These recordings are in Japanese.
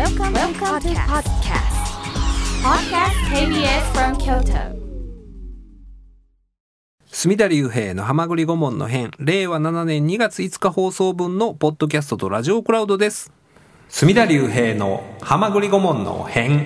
Welcome to podcast. Podcast KBS from Kyoto. 隅田隆平のはまぐり顧問の編、令和7年2月5日放送分のポッドキャストとラジオクラウドです。隅田隆平のはまぐり顧問の編。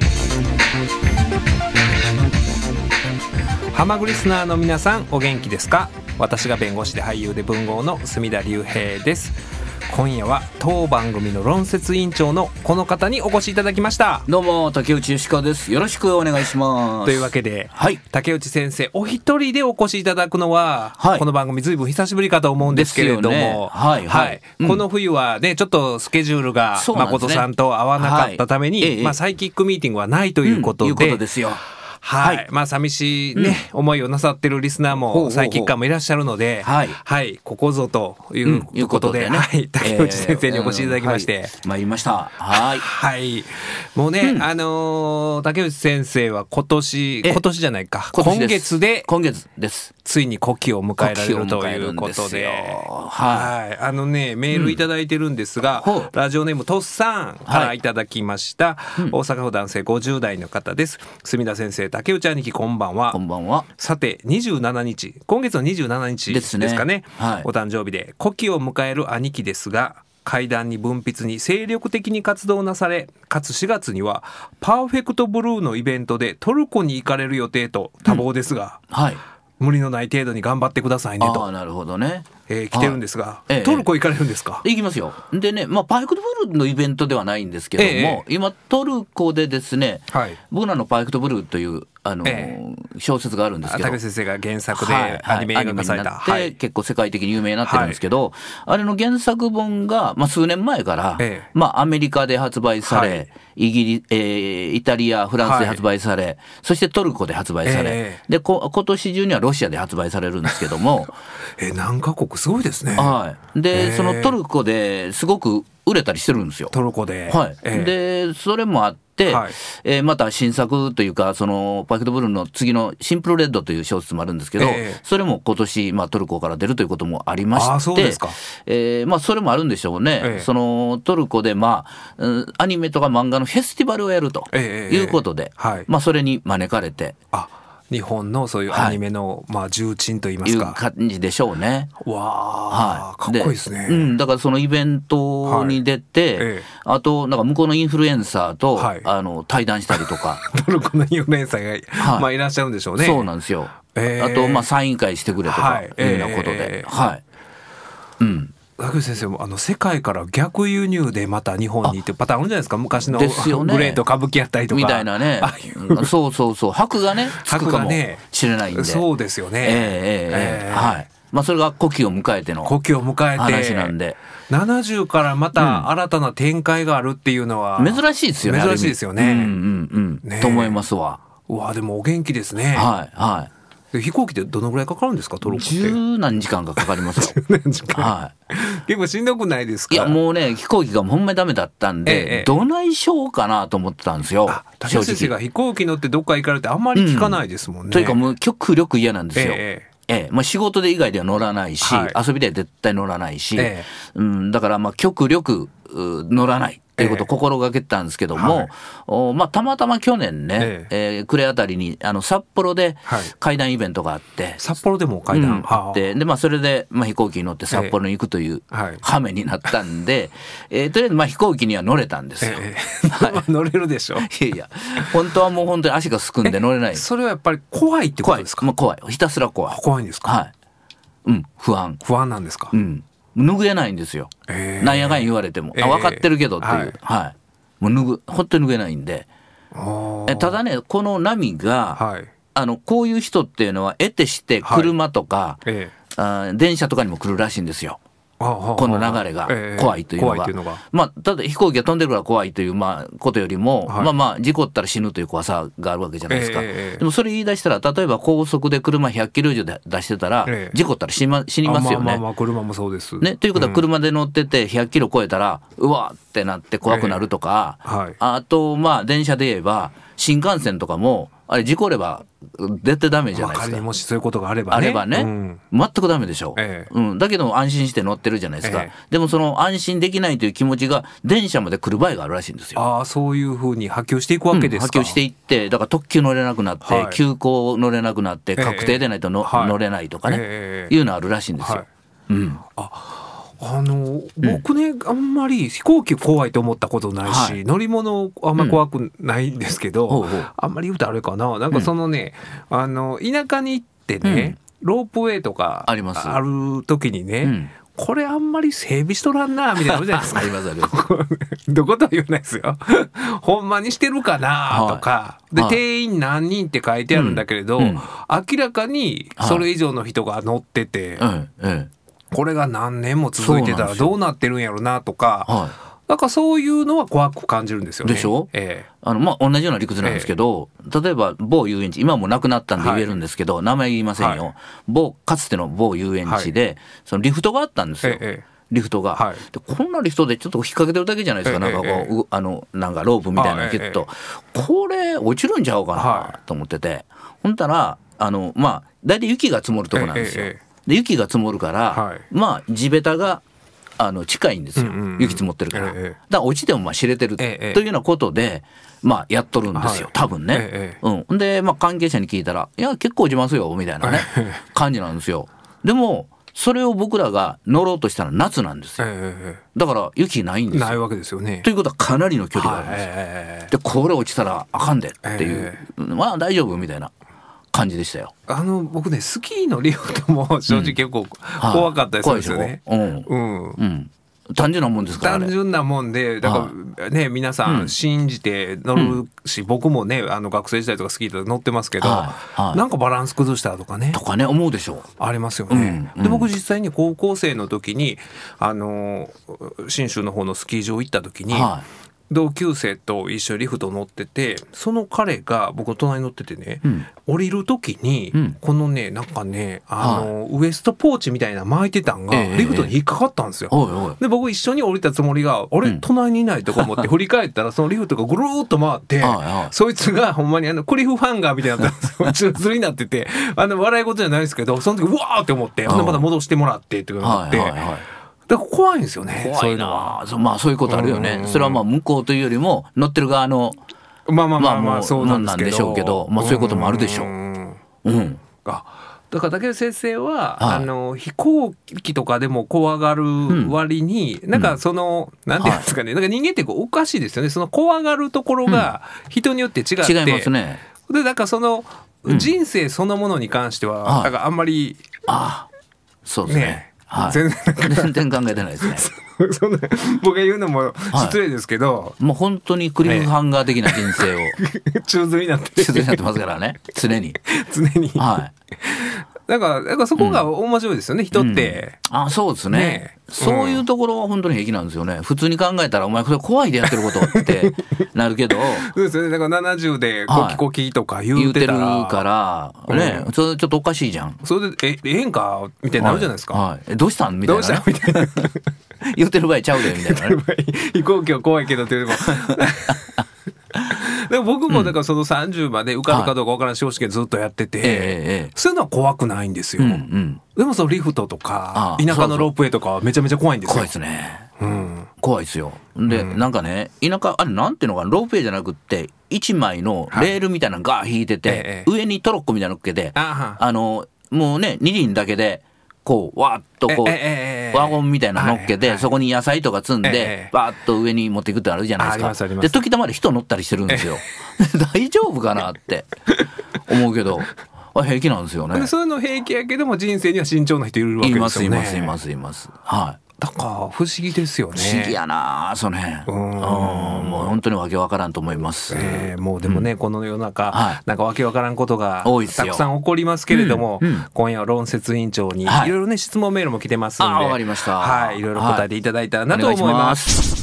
はまぐりスナーの皆さん、お元気ですか？私が弁護士で俳優で文豪の隅田隆平です。今夜は当番組の論説委員長のこの方にお越しいただきました。 どうも竹内義川です。よろしくお願いします。 というわけで、 はい、 竹内先生お一人でお越しいただくのは、 はい、 この番組ずいぶん久しぶりかと思うんですけれども、 ね、はいはい、 この冬はねちょっとスケジュールが誠さんと合わなかったために、サイキックミーティングはないということで、 いうことですよ。 はい、寂しいね、思いをなさってるリスナーもサイキッカーもいらっしゃるので、ここぞということで、竹内先生にお越しいただきまして、 参りました。はい、 もうね、竹内先生は今年じゃないか、今月ですついに古希を迎えられるということで、メールいただいてるんですが、ラジオネームとっさんからいただきました。大阪府男性50代の方です。隅田先生、竹内兄貴、こんばんは。 こんばんは。 さて27日、今月の27日ですかね、お誕生日で古希を迎える兄貴ですが、怪談に文筆に精力的に活動なされ、かつ4月にはパーフェクトブルーのイベントでトルコに行かれる予定と多忙ですが、無理のない程度に頑張ってくださいねと。 なるほどね。 来てるんですが、トルコ行かれるんですか？ 行きますよ。でね、パーフェクトブルーのイベントではないんですけども、今トルコでですね、僕らのパーフェクトブルーという小説があるんですけど、 竹先生が原作でアニメ映画化された、 結構世界的に有名になってるんですけど、あれの原作本が、数年前から、アメリカで発売され、イタリア、フランスで発売され、そしてトルコで発売され、で今年中にはロシアで発売されるんですけども何カ国すごいですね。 でそのトルコですごく売れたりしてるんですよ。 トルコで。 でそれもあって、また新作というか、そのパーフェクトブルーの次のシンプルレッドという小説もあるんですけど、それも今年、トルコから出るということもありまして、 そうですか。 それもあるんでしょうね。そのトルコで、アニメとか漫画のフェスティバルをやるということで、それに招かれて、 日本のそういうアニメの、重鎮といいますか、 いう感じでしょうね。 かっこいいですね。 だからそのイベントに出て、あとなんか向こうのインフルエンサーと、対談したりとかトルコのインフルエンサーが、いらっしゃるんでしょうね。 そうなんですよ。あとサイン会してくれとかいうようなことで、 竹内先生も世界から逆輸入でまた日本に行ってパターンあるんじゃないですか。昔のグレート歌舞伎やったりとかみたいなね。そう箔がねつくかもしれないんで。 そうですよね。 それが古希を迎えての話なんで、 70からまた新たな展開があるっていうのは珍しいですよね。 珍しいですよね。 と思いますわ。 でもお元気ですね。飛行機ってどのぐらいかかるんですか？トルコって 10何時間かかりますよ。 結構しんどくないですか？ いやもうね、飛行機がほんまにダメだったんで、どないしようかなと思ってたんですよ。 竹内先生が飛行機乗ってどっか行かれてあんまり聞かないですもんね。 というかもう極力嫌なんですよ。仕事で以外では乗らないし、遊びでは絶対乗らないし、だから極力乗らないということを心がけてたんですけども、たまたま去年ね、暮れあたりに札幌で会談イベントがあって、 札幌でも会談、 でそれで飛行機に乗って札幌に行くという羽目になったんで、とりあえず飛行機には乗れたんですよ。 乗れるでしょ。 いや本当はもう本当に足がすくんで乗れない。 それはやっぱり怖いってことですか？ 怖い、ひたすら怖い。 怖いんですか？ 不安なんですか？ 脱げないんですよ。なんやかん言われても、分かってるけどっていう、もう本当に脱げないんで。ただね、この波が、こういう人っていうのは得てして車とか、電車とかにも来るらしいんですよ。この流れが怖いというのが、ただ飛行機が飛んでるから怖いということよりも、事故ったら死ぬという怖さがあるわけじゃないですか。でもそれ言い出したら、例えば高速で車100キロ以上で出してたら、事故ったら死にますよね。 車もそうですね。ということは車で乗ってて100キロ超えたら、うわってなって怖くなるとか、あと電車で言えば新幹線とかもあれ事故れば絶対ダメじゃないですか。 仮にもしそういうことがあればね。 全くダメでしょ。だけど安心して乗ってるじゃないですか。でもその安心できないという気持ちが電車まで来る場合があるらしいんですよ。 そういうふうに波及していくわけですか。 波及していって、だから特急乗れなくなって、急行乗れなくなって、確定でないと乗れないとかね、いうのあるらしいんですよ。 僕ね、あんまり飛行機怖いと思ったことないし、乗り物あんま怖くないんですけど、あんまり言うとあれかな、なんかそのね、田舎に行ってね、ロープウェイとかある時にね、これあんまり整備しとらんなみたいなのあるじゃないですか。 ありますあります。 どことは言わないですよ。ほんまにしてるかなとか、で定員何人って書いてあるんだけれど、明らかにそれ以上の人が乗ってて、これが何年も続いてたらどうなってるんやろなとか、なんかそういうのは怖く感じるんですよね。 でしょ。同じような理屈なんですけど、例えば某遊園地、今もうなくなったんで言えるんですけど、名前言いませんよ。かつての某遊園地で、そのリフトがあったんですよ。リフトが、でこんなリフトでちょっと引っ掛けてるだけじゃないですか。なんかこうなんかロープみたいなのキュッと、これ落ちるんちゃうかなと思ってて、ほんたら大体雪が積もるとこなんですよ。で雪が積もるから、地べたが近いんですよ、雪積もってるから、だから落ちても知れてるというようなことで、やっとるんですよ、多分ね。で、関係者に聞いたら、いや結構落ちますよみたいなね感じなんですよ。でもそれを僕らが乗ろうとしたら夏なんですよ。だから雪ないんですよ。 ないわけですよね。 ということはかなりの距離があるんですよ。でこれ落ちたらあかんでっていう、大丈夫みたいな感じでしたよ。 僕ね、スキーのリフトも正直結構怖かったりするんですよね。 単純なもんですから。 単純なもんで、だからね、皆さん信じて乗るし、僕もね、学生時代とかスキーとか乗ってますけど、なんかバランス崩したとかね。 とかね、思うでしょう。 ありますよね。で、僕実際に高校生の時に、信州の方のスキー場行った時に、同級生と一緒にリフト乗ってて、その彼が僕の隣に乗っててね、降りる時に、このね、なんかね、ウエストポーチみたいな巻いてたんがリフトに引っかかったんですよ。で僕一緒に降りたつもりが、隣にいないとか思って振り返ったら、そのリフトがぐるーっと回って、そいつがほんまにクリフハンガーみたいなツルツルになってて、笑い事じゃないですけど、その時うわーって思って、また戻してもらってって思って、だから怖いんですよね。 怖いな。そういうことあるよね。それは向こうというよりも乗ってる側のそうなんでしょうけど、そういうこともあるでしょう。 だから武先生は、飛行機とかでも怖がる割に、なんかその、なんていうんですかね、なんか人間っておかしいですよね。その怖がるところが人によって違って、 違いますね。 でだからその人生そのものに関しては、なんかあんまりそうですね。全然考えてないですね。 そんな僕が言うのも失礼ですけど、 もう本当にクリフハンガー的な人生を宙吊りになってますからね、常に。 だからそこが面白いですよね、人って。 そうですね。そういうところは本当に平気なんですよね。普通に考えたら、お前これ怖いでやってることってなるけど。 そうですよね。だから70でコキコキとか言うてるから、ね、それちょっとおかしいじゃん。 それで、ええんかみたいになるじゃないですか。 どうしたんみたいな。 どうしたみたいな。 言うてる場合ちゃうで、みたいな。 飛行機は怖いけどっていうのも。でも僕もだからその30まで受かるかどうか分からん司法試験ずっとやってて、そういうのは怖くないんですよ。でもそのリフトとか田舎のロープウェイとかはめちゃめちゃ怖いんですよ。 怖いですね。怖いですよ。で、なんかね、田舎あれなんていうのかな、ロープウェイじゃなくって1枚のレールみたいなのが引いてて、上にトロッコみたいなのっけて、もうね2輪だけでこうわーっとこうワゴンみたいなのっけて、そこに野菜とか積んでバーッと上に持っていくってあるじゃないですか。で時たまで人乗ったりしてるんですよ。大丈夫かなって思うけど平気なんですよね。 そういうの平気やけども人生には慎重な人いるわけですよね。 います。はい。 だから不思議ですよね。 不思議やなそね。もう本当にわけわからんと思います。 もうでもね、この世の中、なんかわけわからんことがたくさん起こりますけれども、今夜は論説委員長にいろいろね質問メールも来てますんで、 わかりました。 はい、いろいろ答えていただいたらなと思います。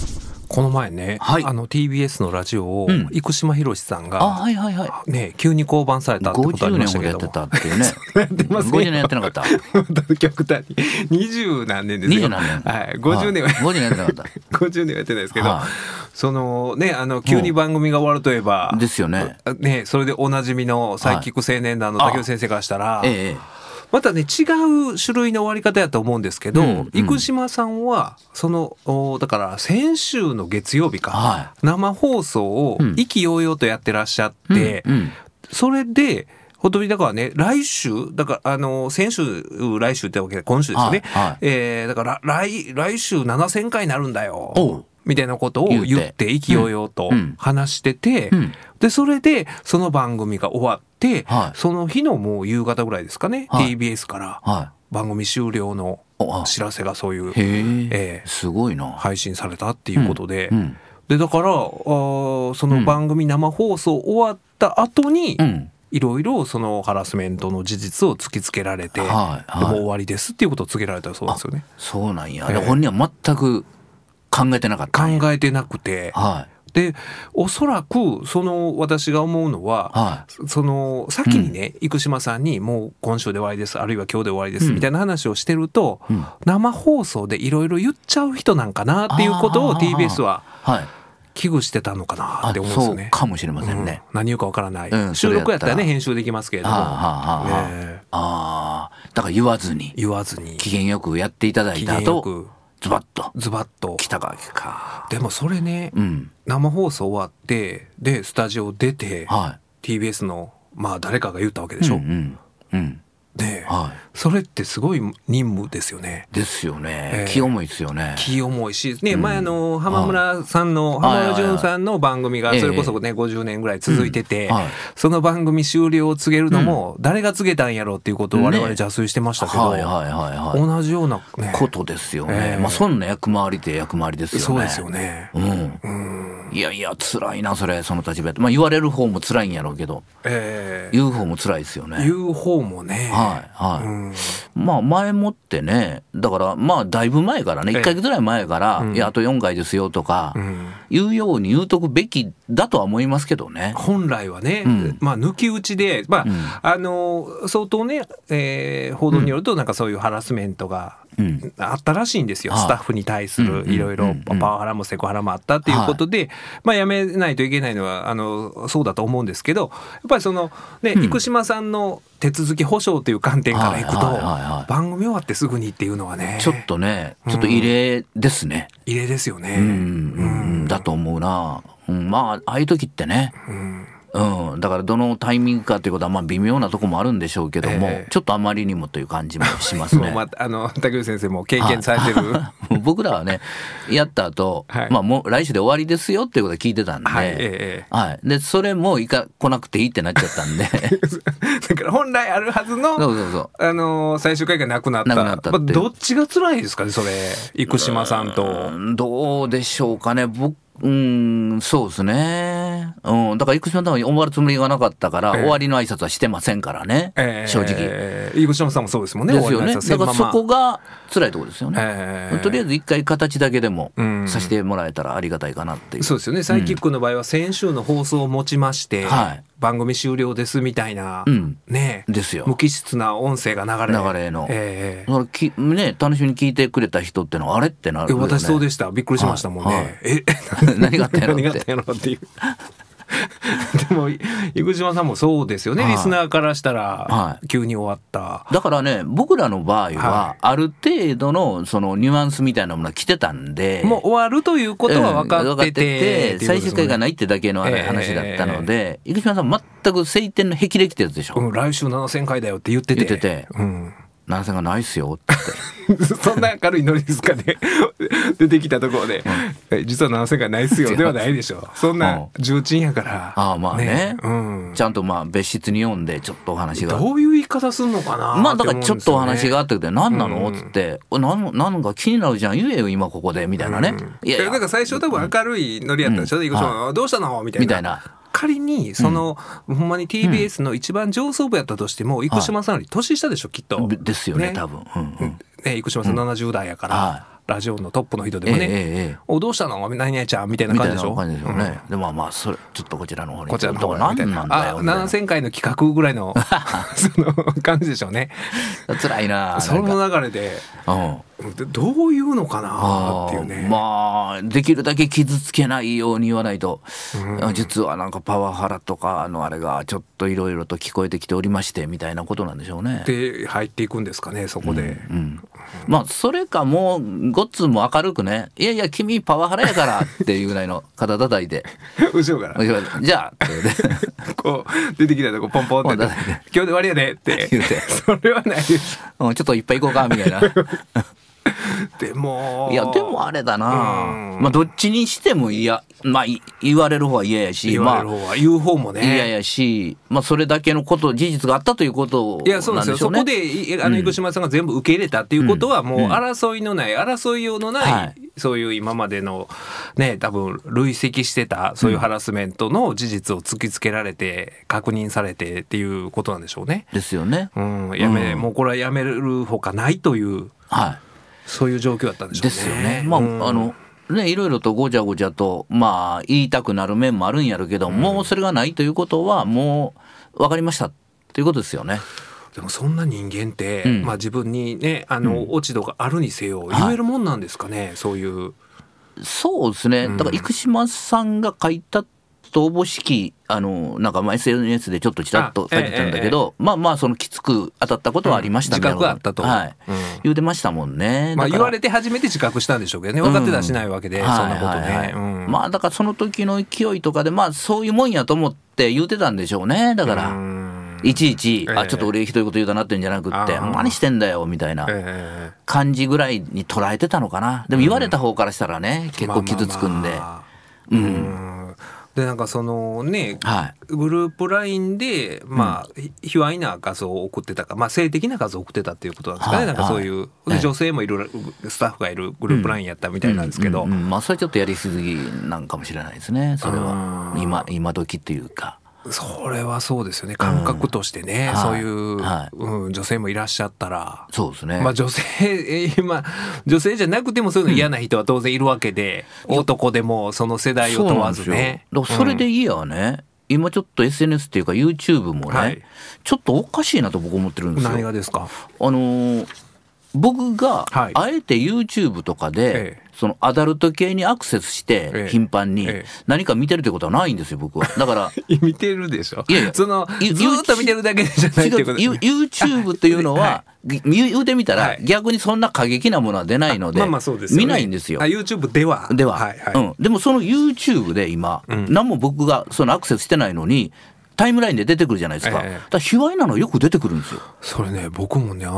この前ね、 はい、 TBS のラジオを生島博さんが、 はいはいはい、 ね、急に降板されたってことありましたけども。 50年もやってたっていうね。やってますね。50年やってなかった。 極端に20何年ですよ。 20何年。 はい、50年は、 50年やってなかった。 50年はやってないですけど、そのね、急に番組が終わるといえば、 ですよね。 ね、それでおなじみのサイキック青年団の竹内先生からしたら、またね、違う種類の終わり方やと思うんですけど、生島さんはだから先週の月曜日か、生放送を意気揚々とやってらっしゃって、それで本当にだからね、来週だから先週来週ってわけで今週ですよね、だから来週7000回になるんだよみたいなことを言って意気揚々と話してて、でそれでその番組が終わって、その日のもう夕方ぐらいですかね、TBS から番組終了の知らせがそういうすごいな配信されたっていうことで、でだからその番組生放送終わった後に、いろいろそのハラスメントの事実を突きつけられて、でも終わりですっていうことを告げられたそうですよね。 そうなんや。本人は全く考えてなかった。 考えてなくて、でおそらく私が思うのは、先にね、生島さんにもう今週で終わりです、あるいは今日で終わりですみたいな話をしてると、生放送でいろいろ言っちゃう人なんかなっていうことを TBS は危惧してたのかなって思うんですよね。 そうかもしれませんね。 何言うかわからない。収録やったらね、編集できますけれども。だから言わずに機嫌よくやっていただいた後、ズバッと来たわけか。 でもそれね、生放送終わってでスタジオ出て、TBS の誰かが言ったわけでしょ。で、それってすごい任務ですよね。 ですよね。気重いですよね。 気重いし、ね、前浜村さんの浜村淳さんの番組がそれこそね50年ぐらい続いてて、その番組終了を告げるのも誰が告げたんやろうっていうことを我々邪推してましたけど、同じようなことですよね。そんな役回りですよね。 そうですよね。 いや辛いなその立場で、言われる方も辛いんやろうけど、言う方も辛いですよね。 言う方もね。 前もってね、だからだいぶ前からね、1ヶ月ぐらい前から、いやあと4回ですよとか、言うように言うとくべきだとは思いますけどね。 本来はね、抜き打ちで、相当ね、報道によるとなんかそういうハラスメントがあったらしいんですよ。スタッフに対するいろいろパワハラもセクハラもあったっていうことで、やめないといけないのはそうだと思うんですけど、やっぱり生島さんの手続き保障という観点からいくと、番組終わってすぐにっていうのはね、 ちょっと異例ですね。 異例ですよね。 だと思うな。ああいう時ってね、だからどのタイミングかということは微妙なとこもあるんでしょうけども、ちょっとあまりにもという感じもしますね。 竹内先生も経験されてる僕らはねやった後、もう来週で終わりですよっていうことを聞いてたんで、でそれも来なくていいってなっちゃったんでだから本来あるはずの最終回がなくなったどっちが辛いですかね、それ生島さんと。 どうでしょうかね。そうですね。だから生島さんは終わるつもりがなかったから、終わりの挨拶はしてませんからね、正直。 生島さんもそうですもんね。 ですよね。だからそこが辛いところですよね。とりあえず一回形だけでもさせてもらえたらありがたいかなっていう。 そうですよね。サイキックの場合は先週の放送をもちまして、番組終了ですみたいな、ね、 ですよ。 無機質な音声が流れの、楽しみに聞いてくれた人ってのはあれってなるよね。 私そうでした。びっくりしましたもんね。 何があったんやろっていう。でも生島さんもそうですよね。リスナーからしたら急に終わった。 だからね、僕らの場合はある程度のそのニュアンスみたいなものが来てたんで、 もう終わるということは分かってて、 最終回がないってだけの話だったので、生島さん全く晴天の霹靂ってやつでしょ。 来週7000回だよって言ってて。 7000がないっすよってそんな明るいノリですかね出てきたところで、実は7000回ないっすよではないでしょ。そんな重鎮やから。 ちゃんと別室に読んでちょっとお話が、 どういう言い方すんのかな。 だからちょっとお話があって何なのっつって、なんか気になるじゃん、言えよ今ここでみたいなね。 だから最初多分明るいノリやったでしょ。どうしたのみたいな。仮にほんまに TBS の一番上層部やったとしても、生島さんより年下でしょきっと。 ですよね、多分。 生島さん70代やから、 ラジオのトップの人でもね、おどうしたの何々ちゃんみたいな感じでしょ。 みたいな感じでしょうね。でまあそれちょっとこちらの方にこちらの方なんなんだよ 7000回の企画ぐらいのその感じでしょうね。 辛いな。 その流れで、どういうのかなっていうね。 まあできるだけ傷つけないように言わないと、実はなんかパワハラとかあれがちょっといろいろと聞こえてきておりましてみたいなことなんでしょうね。 で入っていくんですかね、そこで。 まあそれかもうごっつも明るくね、いやいや君パワハラやからっていうぐらいの肩叩いて後ろからじゃあってこう出てきたとこポンポンって今日で終わりやでって言ってそれはないです。 ちょっといっぱい行こうかみたいな。 でもあれだな、まあどっちにしても嫌、まあ言われる方は嫌やし、 言われる方は言う方もね嫌やし、まあそれだけのこと事実があったということなんでしょうね。 いやそうですよ。そこで生島さんが全部受け入れたっていうことはもう争いのない、争いようのない、そういう今までのね多分累積してたそういうハラスメントの事実を突きつけられて確認されてっていうことなんでしょうね。 ですよね。 もうこれはやめるほかないという。そういう状況だったんでしょうね。 ですよね。まあね、いろいろとごちゃごちゃとまあ言いたくなる面もあるんやるけど、もうそれがないということはもう分かりましたということですよね。 でもそんな人間って、まあ自分にね落ち度があるにせよ言えるもんなんですかね、そういう。 そうですね。だから生島さんが書いた応募式なんかSNS でちょっとちらっと書いてたんだけど、まあそのきつく当たったことはありましたね。 自覚あったと、 言うてましたもんね。 まあ言われて初めて自覚したんでしょうけどね。分かってたらしないわけで、そんなことね。 まあだからその時の勢いとかでまあそういうもんやと思って言うてたんでしょうね。だからいちいちちょっと俺ひどいこと言うたなってんじゃなくって何してんだよみたいな感じぐらいに捉えてたのかな。でも言われた方からしたらね結構傷つくんで。 でなんかそのね、グループ LINE でまあ卑猥な画像を送ってたか、まあ性的な画像を送ってたっていうことなんですかね。なんかそういう女性もいるスタッフがいるグループ LINE やったみたいなんですけど、 まあそれちょっとやりすぎなんかもしれないですね。それは今時っていうか。 それはそうですよね。感覚としてね、そういう、女性もいらっしゃったら、 そうですね。 まあ女性じゃなくてもそういうの嫌な人は当然いるわけで、男でもその世代を問わずね。 だからそれでいいやね。今ちょっと SNS っていうか YouTube もね、ちょっとおかしいなと僕思ってるんですよ。 何がですか？ 僕があえて YouTube とかでそのアダルト系にアクセスして頻繁に何か見てるってことはないんですよ僕は。だから見てるでしょ。いやそのずっと見てるだけじゃないってこと。 YouTube っていうのは言うてみたら逆にそんな過激なものは出ないので見ないんですよ。 YouTube ではでもその YouTube で今何も僕がそのアクセスしてないのにタイムラインで出てくるじゃないですか。だから卑猥なのよく出てくるんですよ。 それね僕もね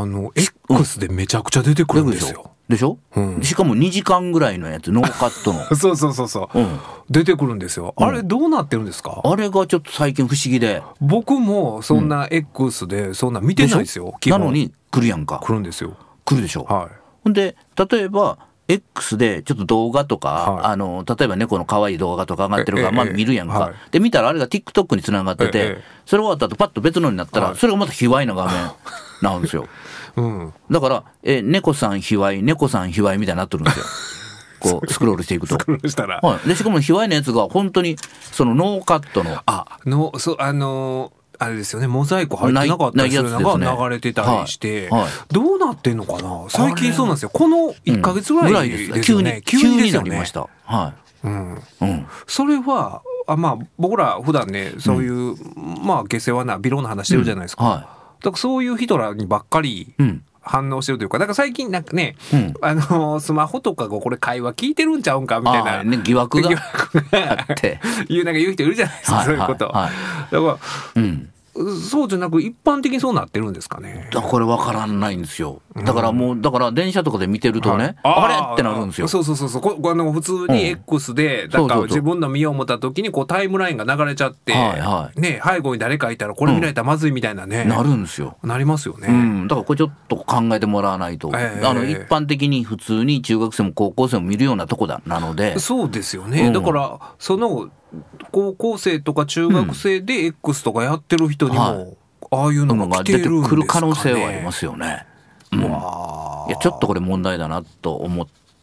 X でめちゃくちゃ出てくるんですよ。 でしょ、しかも2時間ぐらいのやつノーカットのそう、出てくるんですよ。あれどうなってるんですか？ あれがちょっと最近不思議で、 僕もそんな X でそんな見てないですよ。 なのに来るやんか。 来るんですよ。 来るでしょ。ほんで例えばX でちょっと動画とか、例えば猫の可愛い動画とか上がってるからまあ見るやんか、で見たらあれが TikTok につながってて、それ終わった後パッと別のになったら、それがまた卑猥な画面なんですよ。だから猫さん卑猥猫さん卑猥みたいになってるんですよ。こうスクロールしていくと。 スクロールしたら、 でしかも卑猥なやつが本当にそのノーカットのあれですよね、モザイク入ってなかったりするのが流れてたりして、どうなってんのかな最近。そうなんですよ、この1ヶ月ぐらいですよね。急になりました。それはまあ僕ら普段ねそういうまあ下世話な微量な話してるじゃないですか。だからそういう人らにばっかり反応してるというか、だから最近なんかね、スマホとかがこれ会話聞いてるんちゃうんかみたいな疑惑があってなんか言う人いるじゃないですか、そういうこと。だからそうじゃなく一般的にそうなってるんですかね。 これ分からないんですよ。だから電車とかで見てるとね、あれってなるんですよ。 そう普通に X でだから自分の見よう思った時にこうタイムラインが流れちゃってね、背後に誰かいたらこれ見られたらまずいみたいなね、 なるんですよ。 なりますよね。 だからこれちょっと考えてもらわないと、一般的に普通に中学生も高校生も見るようなとこなので。 そうですよね。だからその高校生とか中学生で X とかやってる人にもああいうのが来てるんですかね。 出てくる可能性はありますよね。いやちょっとこれ問題だなと思っ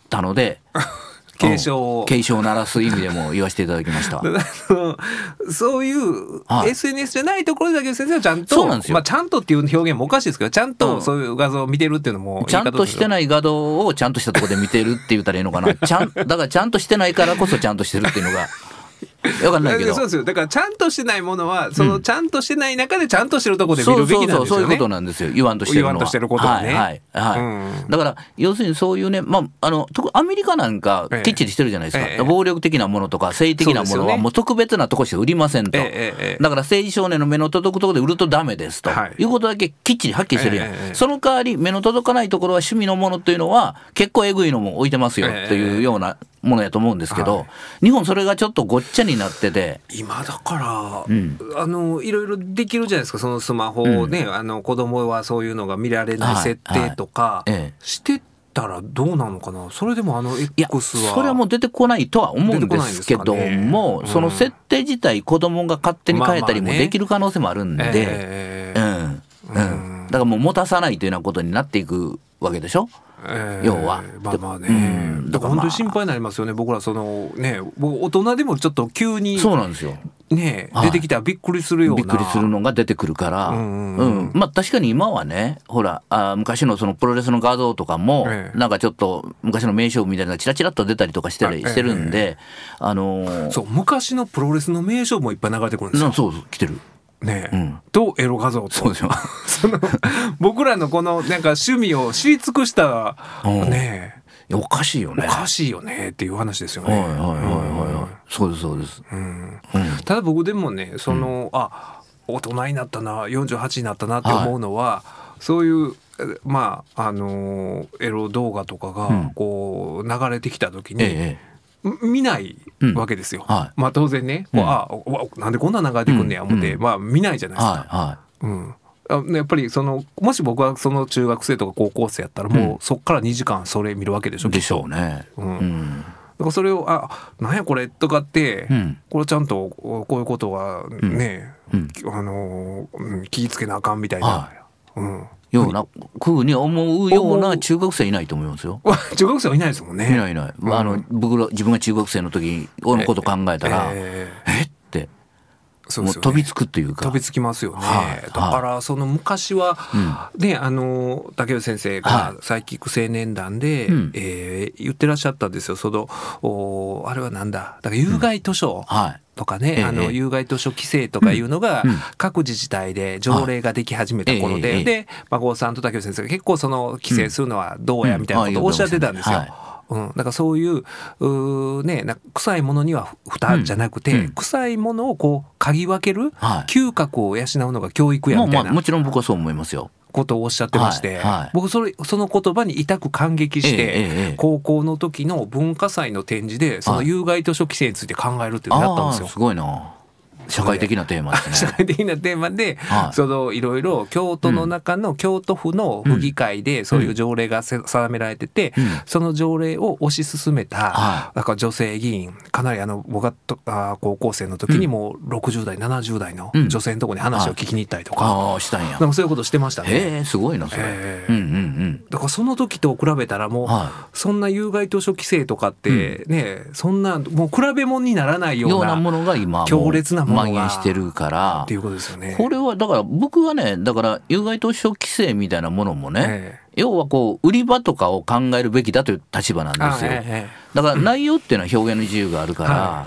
たので警鐘を鳴らす意味でも言わせていただきました。 そういう SNS じゃないところだけ先生はちゃんと、 そうなんですよ、 ちゃんとっていう表現もおかしいですけど、ちゃんとそういう画像を見てるっていうのもちゃんとしてない画像をちゃんとしたところで見てるって言ったらいいのかなだからちゃんとしてないからこそちゃんとしてるっていうのが分かんないけど、 そうですよ。だからちゃんとしてないものはそのちゃんとしてない中でちゃんとしてるところで見るべきなんですよね。 そういうことなんですよ。言わんとしてるのは。 言わんとしてることはね。 はいはい、だから要するにそういうね、アメリカなんかきっちりしてるじゃないですか、暴力的なものとか性的なものはもう特別なところしか売りませんと、だから政治少年の目の届くところで売るとダメですと、いうことだけきっちりはっきりしてるやん、その代わり目の届かないところは趣味のものというのは結構えぐいのも置いてますよというようなものやと思うんですけど、日本それがちょっとごっちゃになってて、 今だから、いろいろできるじゃないですか。そのスマホをね、子供はそういうのが見られない設定とかしてたらどうなのかな。それでもX はそれはもう出てこないとは思うんですけども、その設定自体子供が勝手に変えたりもできる可能性もあるんで、だからもう持たさないというようなことになっていくわけでしょ、要は。 だから本当に心配になりますよね。僕ら大人でもちょっと急にそうなんですよね、出てきたらびっくりするような、 びっくりするのが出てくるから、確かに今はね、ほら昔のそのプロレスの画像とかも、なんかちょっと昔の名勝負みたいなのがチラチラっと出たりとかしてるんで、 そう昔のプロレスの名勝負もいっぱい流れてくるんですよ。 そう来てるとエロ画像とそうですよ僕らのこのなんか趣味を知り尽くしたね、 おかしいよね。 おかしいよねっていう話ですよね。 そうですそうです。 ただ僕でもね、大人になったな、48になったなって思うのは、そういうエロ動画とかがこう流れてきた時に、見ないわけですよ。当然ね、なんでこんな流れてくんねや思って、見ないじゃないですか。やっぱりもし僕はその中学生とか高校生やったら、もうそっから2時間それ見るわけでしょ。 でしょうね。 だからそれをなんやこれとかって、これちゃんとこういうことはね、気ぃつけなあかんみたいな。 ような風に思うような中学生いないと思いますよ。 中学生はいないですもんね。 いない。自分が中学生の時のこと考えたら、ってもう飛びつくっていうか、 飛びつきますよね。だからその昔はね、竹内先生がサイキック青年団で言ってらっしゃったんですよ。あれはなんだ、だから有害図書とかね、有害図書規制とかいうのが各自治体で条例ができ始めた頃で、孫さんと竹内先生が結構その規制するのはどうやみたいなことをおっしゃってたんですよ。だからそういう臭いものには蓋じゃなくて、臭いものをこう嗅ぎ分ける嗅覚を養うのが教育やみたいな、 もちろん僕はそう思いますよ。 ことをおっしゃってまして、僕その言葉に痛く感激して、高校の時の文化祭の展示でその有害図書規制について考えるっていうのをやったんですよ。 すごいな。社会的なテーマですね。 社会的なテーマで、いろいろ京都の中の京都府の府議会でそういう条例が定められてて、その条例を推し進めた、だから女性議員、かなり僕が高校生の時にも60代70代の女性のところに話を聞きに行ったりとか、 したんや。 そういうことしてましたね。 すごいなそれ。 だからその時と比べたらもう、そんな有害図書規制とかってね、そんなもう比べ物にならないようなものが今強烈なものが蔓延してるからっていうことですよね。 これはだから僕はね、だから有害図書規制みたいなものもね、要はこう売り場とかを考えるべきだという立場なんですよ。だから内容っていうのは表現の自由があるから、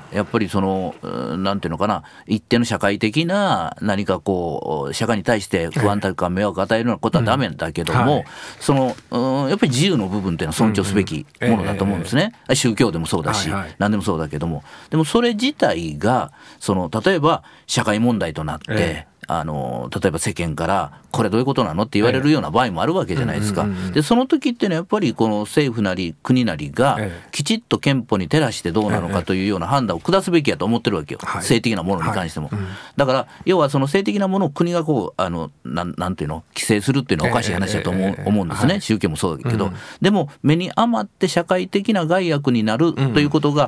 やっぱりなんていうのかな、一定の社会的な何かこう社会に対して不安とか迷惑を与えるようなことはダメだけども、やっぱり自由の部分っていうのは尊重すべきものだと思うんですね。宗教でもそうだし、何でもそうだけども、でもそれ自体が例えば社会問題となって、例えば世間からこれどういうことなのって言われるような場合もあるわけじゃないですか。でその時ってね、やっぱりこの政府なり国なりがきちっと憲法に照らしてどうなのかというような判断を下すべきやと思ってるわけよ、性的なものに関しても。だから要はその性的なものを国がこうなんていうの規制するっていうのはおかしい話だと思うんですね。宗教もそうだけど、でも目に余って社会的な害悪になるということが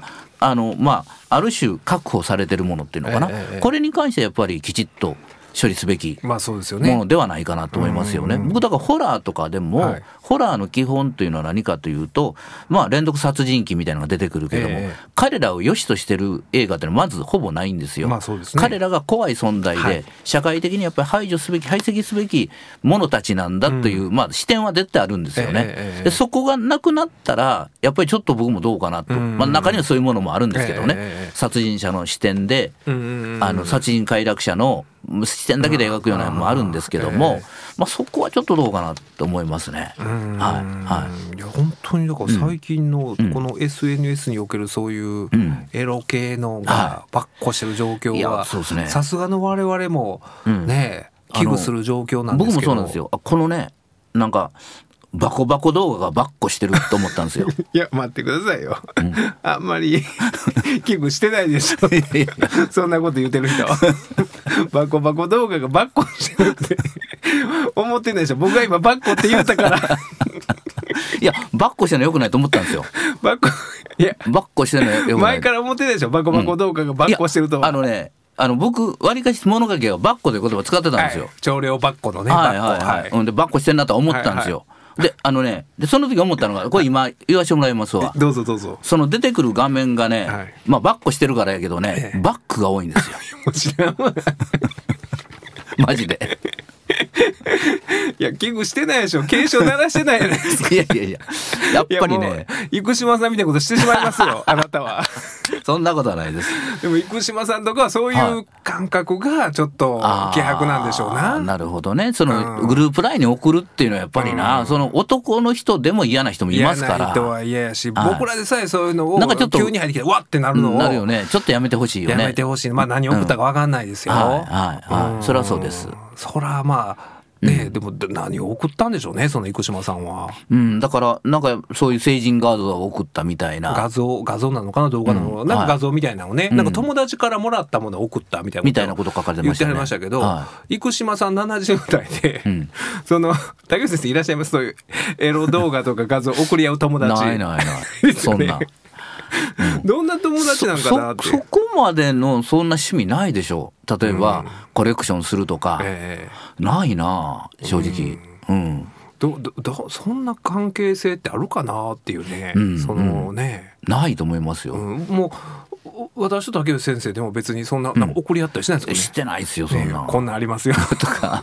ある種確保されてるものっていうのかな、これに関してはやっぱりきちっと処理すべきものではないかなと思いますよね。僕だからホラーとかでも、ホラーの基本というのは何かというと、連続殺人鬼みたいなのが出てくるけども、彼らを良しとしてる映画ってのはまずほぼないんですよ。彼らが怖い存在で、社会的にやっぱり排除すべき排斥すべき者たちなんだという、視点は絶対あるんですよね。でそこがなくなったらやっぱりちょっと僕もどうかなと、中にはそういうものもあるんですけどね、殺人者の視点で、殺人快楽者の視点だけで描くようなのもあるんですけども、そこはちょっとどうかなと思いますね。 いや本当にだから最近のこの SNS におけるそういうエロ系のがばっこしてる状況はさすがの我々もね危惧する状況なんですけど、 僕もそうなんですよ。このねなんかバコバコ動画がバッコしてると思ったんですよ。 いや待ってくださいよ、あんまり危惧してないでしょそんなこと言ってる人バコバコ動画がバッコしてるって思ってないでしょ。僕が今バッコって言ったからいやバッコしてるのよくないと思ったんですよ。 バッコしてるのよくない。 前から思ってないでしょ。バコバコ動画がバッコしてると、 僕わりかし物書きはバッコという言葉使ってたんですよ。 長領バッコのね、 でバッコしてるなとは思ったんですよ。でその時思ったのがこれ今言わせてもらいますわ。 どうぞどうぞ。 その出てくる画面がね、バッコしてるからやけどね、バックが多いんですよ。 もちろんマジでいや危惧してないでしょ。警鐘鳴らしてないじゃないですか。 いややっぱりね生島さんみたいなことしてしまいますよあなたは。 そんなことはないです。 でも生島さんとかはそういう感覚がちょっと希薄なんでしょうな。 なるほどね。そのグループラインに送るっていうのはやっぱりな、その男の人でも嫌な人もいますから。 嫌な人は嫌やし、僕らでさえそういうのを急に入ってきてわってなるのをなるよね。ちょっとやめてほしいよね。 やめてほしい。何送ったか分かんないですよ。 それはそうです。 そらでも何を送ったんでしょうね、その生島さんは。 だからなんかそういう成人画像を送ったみたいな。 画像なのかな動画なのかな、なんか画像みたいなのをね、なんか友達からもらったものを送ったみたいなこと書かれてましたね。 言ってありましたけど、生島さん70代で、その竹内先生いらっしゃいます？そういうエロ動画とか画像送り合う友達。 ないそんな。 どんな友達なんかなって。 そこまでのそんな趣味ないでしょ。例えばコレクションするとか、ないな正直。 そんな関係性ってあるかなっていうね、 ないと思いますよ。 もう私と竹内先生でも別にそんな、なんか送り合ったりしないんですかね。 してないですよそんな、 こんなんありますよとか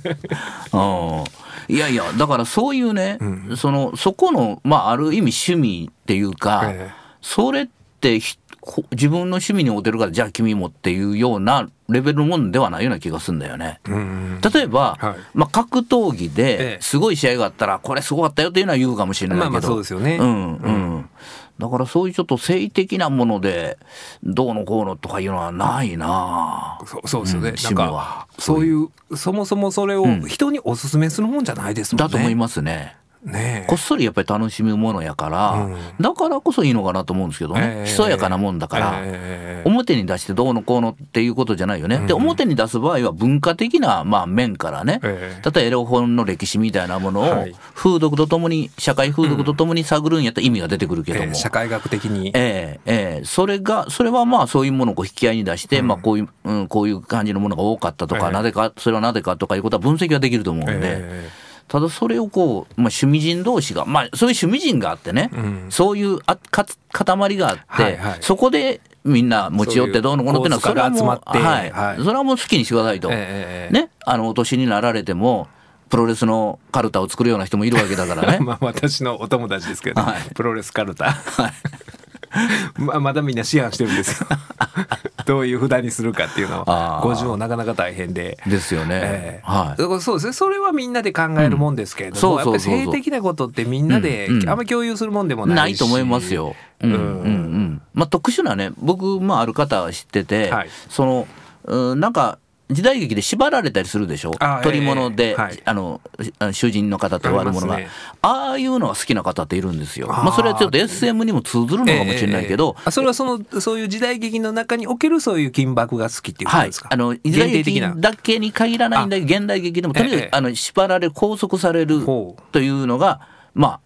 いやだからそういうね、そこのある意味趣味っていうか、それって自分の趣味に合うてるからじゃあ君もっていうようなレベルのものではないような気がするんだよね。例えば、格闘技ですごい試合があったらこれすごかったよっていうのは言うかもしれないけど、 そうですよね。 だからそういうちょっと性的なものでどうのこうのとかいうのはないな。 そうですよね。なんかそういうそもそもそれを人におすすめするもんじゃないですもんね。 だと思いますね。こっそりやっぱり楽しむものやから、だからこそいいのかなと思うんですけどね。ひそやかなもんだから、表に出してどうのこうのっていうことじゃないよね。で表に出す場合は文化的な面からね、例えばエロ本の歴史みたいなものを風俗とともに社会風俗とともに探るんやったら意味が出てくるけども、 社会学的に、 それはそういうものを引き合いに出して、こういう感じのものが多かったとか、それはなぜかとかいうことは分析はできると思うんで。ただそれを趣味人同士が、そういう趣味人があってね、そういう塊があって、そこでみんな持ち寄ってどうのこうのっていうのはそれはもう、それはもう好きにしてくださいと、ね、お年になられてもプロレスのカルタを作るような人もいるわけだからね私のお友達ですけど、プロレスカルタまだみんな思案してるんですよどういう札にするかっていうのは50もなかなか大変ですよね。 だからそうですね、それはみんなで考えるもんですけれども、やっぱり性的なことってみんなであんまり共有するもんでもないし、 ないと思いますよ。特殊なね、僕ある方は知ってて、なんか時代劇で縛られたりするでしょ。取り物で、囚人の方と悪者が、ああいうのが好きな方っているんですよ。それはちょっと SM にも通ずるのかもしれないけど、 それはそういう時代劇の中におけるそういう金箔が好きっていうことですか。 時代劇だけに限らないんだけど、現代劇でもとにかく縛られる、拘束されるというのが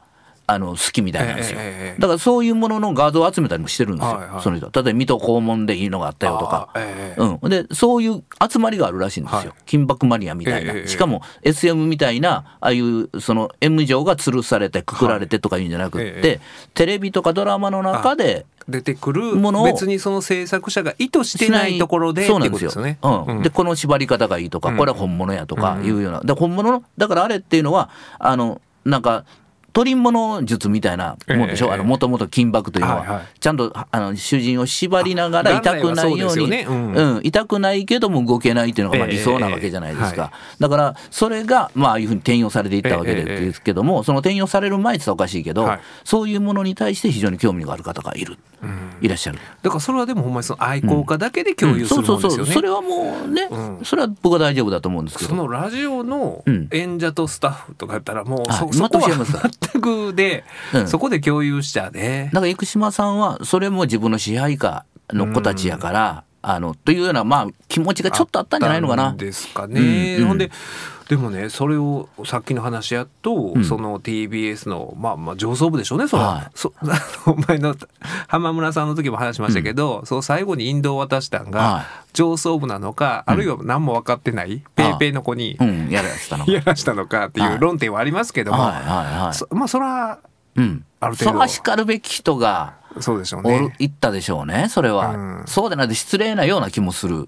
好きみたいなんですよ、だからそういうものの画像を集めたりもしてるんですよ、その人。例えば水戸黄門でいいのがあったよとか、でそういう集まりがあるらしいんですよ、金箔マニアみたいな、しかも SM みたいなああいうその M 状が吊るされてくくられてとかいうんじゃなくって、テレビとかドラマの中で出てくるものを別にその制作者が意図してないところでってことですよね。 でこの縛り方がいいとか、これは本物やとかいうような、で本物のだからあれっていうのはなんか取り物術みたいなもんでしょ、もともと金箔というのは、ちゃんと主人を縛りながら痛くないように、痛くないけども動けないっていうのがまあ理想なわけじゃないですか、だからそれがまあああいうふうに転用されていったわけですけども、その転用される前って言ったらおかしいけど、そういうものに対して非常に興味がある方がいらっしゃる。 だからそれはでもほんまにその愛好家だけで共有するものですよね。 それはもうね、それは僕は大丈夫だと思うんですけど、 そのラジオの演者とスタッフとかやったらもうそこは全くで、そこで共有しちゃね。 だから生島さんはそれも自分の支配下の子たちやから、というようなまあ気持ちがちょっとあったんじゃないのかな。 ですかね。ほんででもね、それをさっきの話やと、その TBS のまあ上層部でしょうね。お前の浜村さんの時も話しましたけど、そう最後に引導を渡したんが上層部なのか、あるいは何も分かってないペーペーの子にやらしたのかっていう論点はあまあそれはある程度そらしかるべき人がそうでしょうね。 言ったでしょうね。それは、そうでないと失礼なような気もする。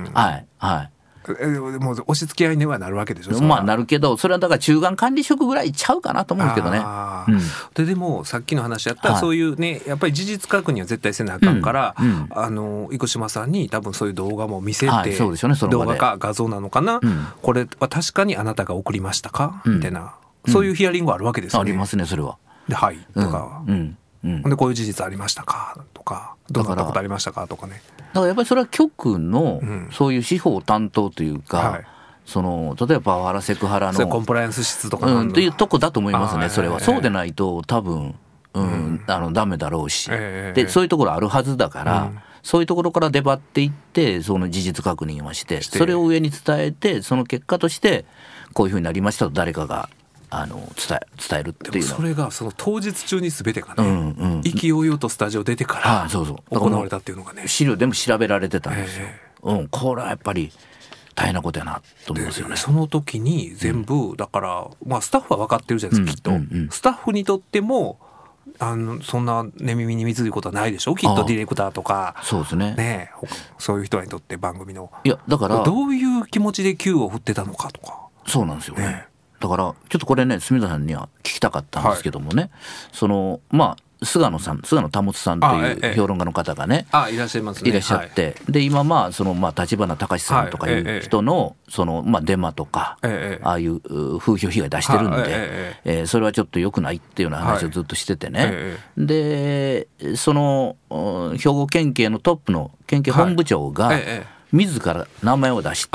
もう押し付け合いにはなるわけでしょ。 まあなるけど、それはだから中間管理職ぐらいちゃうかなと思うけどね。 でもさっきの話やったら、そういうねやっぱり事実確認は絶対せなあかんから、生島さんに多分そういう動画も見せて、動画か画像なのかな、これは確かにあなたが送りましたか、みたいな、そういうヒアリングあるわけですよね。 ありますね、それは。 ではいとか、でこういう事実ありましたかとか、どうなったことありましたかとかね。 だからやっぱりそれは局のそういう司法担当というか、その例えばパワハラセクハラのコンプライアンス室とかっていうとこだと思いますね。それはそうでないと多分ダメだろうし、でそういうところあるはずだから、そういうところから出張っていってその事実確認をして、それを上に伝えて、その結果としてこういうふうになりましたと誰かが伝えるっていうの。 それがその当日中に全てがね、意気揚々とスタジオ出てから行われたっていうのがね、 資料でも調べられてたんですよ。これはやっぱり大変なことやなと思いますよね。 その時に全部だから、まあスタッフは分かってるじゃないですか、きっと。スタッフにとってもそんな寝耳に水いことはないでしょ、きっとディレクターとか。 そうですね。 そういう人にとって番組の、 いやだからどういう気持ちで球を振ってたのかとか。 そうなんですよね。だからちょっとこれね、住田さんには聞きたかったんですけどもね、まあ菅野保さんという評論家の方がね、 いらっしゃいますね。 いらっしゃって、で今立花隆さんとかいう人のデマとか、ああいう風評被害出してるんで、それはちょっと良くないっていうような話をずっとしててね、でその兵庫県警のトップの県警本部長が、自ら名前を出して、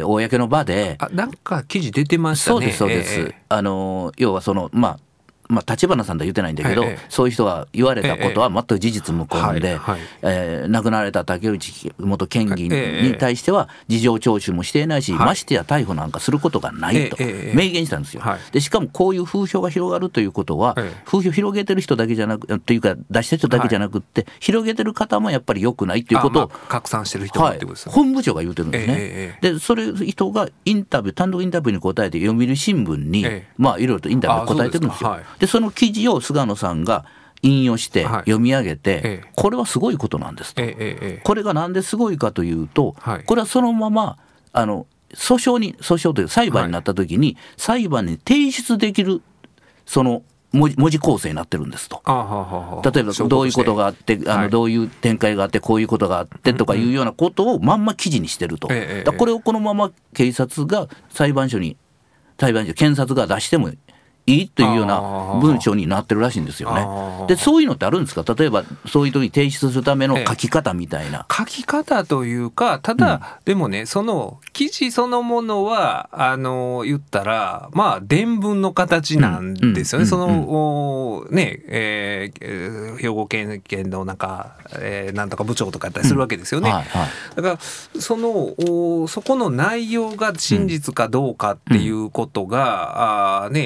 公の場でなんか記事出てましたね。 そうです。要は立花さんとは言ってないんだけど、そういう人が言われたことは全く事実無根で、亡くなられた竹内元県議に対しては事情聴取もしていないし、ましてや逮捕なんかすることがないと明言したんですよ。でしかもこういう風評が広がるということは、風評広げてる人だけじゃなくというか出した人だけじゃなくって、広げてる方もやっぱり良くないということを拡散してる人ってことですね。 本部長が言ってるんですね。でそれ人が単独インタビューに答えて読売新聞にいろいろとインタビューに答えてるんですよ。でその記事を菅野さんが引用して読み上げて、これはすごいことなんですと。これがなんですごいかというと、これはそのまま訴訟という裁判になった時に裁判に提出できるその文字構成になってるんですと。例えばどういうことがあって、どういう展開があって、こういうことがあってとかいうようなことをまんま記事にしてると。これをこのまま警察が検察が出してもいいというような文章になってるらしいんですよね。でそういうのってあるんですか。例えばそういう時に提出するための書き方みたいな、 書き方というか、ただ、でもね、その記事そのものは言ったら伝聞の形なんですよね。その兵庫県警のなんとか部長とかやったりするわけですよね。だからそこの内容が真実かどうかっていうことが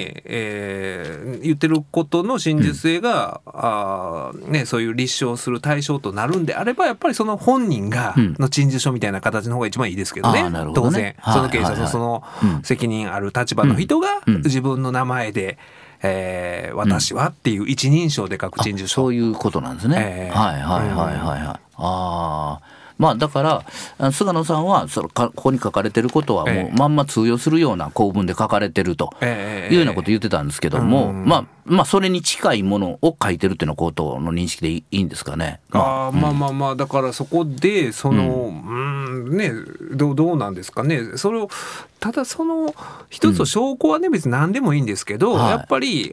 言ってることの真実性が、そういう立証する対象となるんであれば、やっぱりその本人がの陳述書みたいな形の方が一番いいですけどね。当然その警察のその責任ある立場の人が自分の名前で、私はっていう一人称で書く陳述書、 そういうことなんですね。はいはいはいはい。まあ、だから菅野さんはここに書かれてることはもうまんま通用するような構文で書かれてるというようなことを言ってたんですけども、まあそれに近いものを書いてるっていうのことの認識でいいんですかね。 まあだからそこでその、ね、どうなんですかね。それをただその一つの証拠はね、別に何でもいいんですけど、やっぱり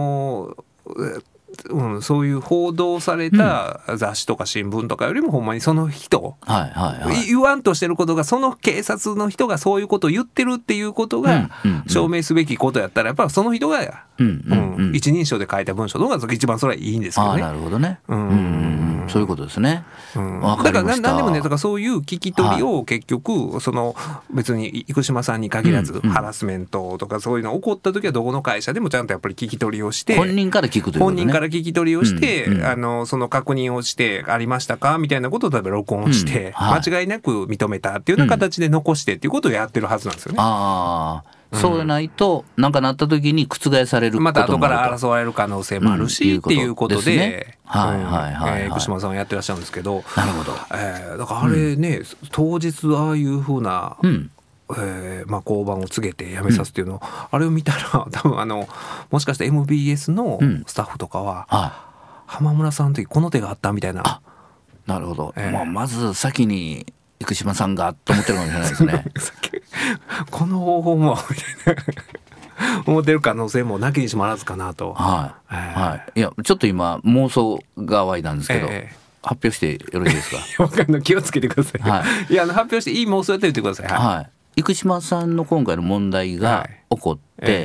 そういう報道された雑誌とか新聞とかよりもほんまにその人、言わんとしてることがその警察の人がそういうことを言ってるっていうことが証明すべきことやったら、やっぱりその人が一人称で書いた文章の方が一番それはいいんですけどね。 なるほどね。そういうことですね。 だから何でもね、だからそういう聞き取りを結局その別に生島さんに限らずハラスメントとかそういうの起こった時はどこの会社でもちゃんとやっぱり聞き取りをして、 本人から聞くということね。 本人から聞き取りをして、その確認をしてありましたかみたいなことを例えば録音して、間違いなく認めたっていうような形で残してっていうことをやってるはずなんですよね。 そうでないと何かなった時に覆されることもあると、 また後から争われる可能性もあるし、っていうことで生島さんはやってらっしゃるんですけど、 なるほど。 だからあれね、当日ああいうふうな降板を告げて辞めさすっていうのを、あれを見たら多分もしかしたら MBS のスタッフとかは、浜村さんの時この手があったみたいな。 なるほど。まず先に生島さんがと思ってるかもしれないですね。 この方法もみたいな思ってる可能性もなきにしもあらずかなと。 いやちょっと今妄想が湧いたんですけど、発表してよろしいですか。 気をつけてください。いや発表していい妄想やってみてください。 生島さんの今回の問題が起こって、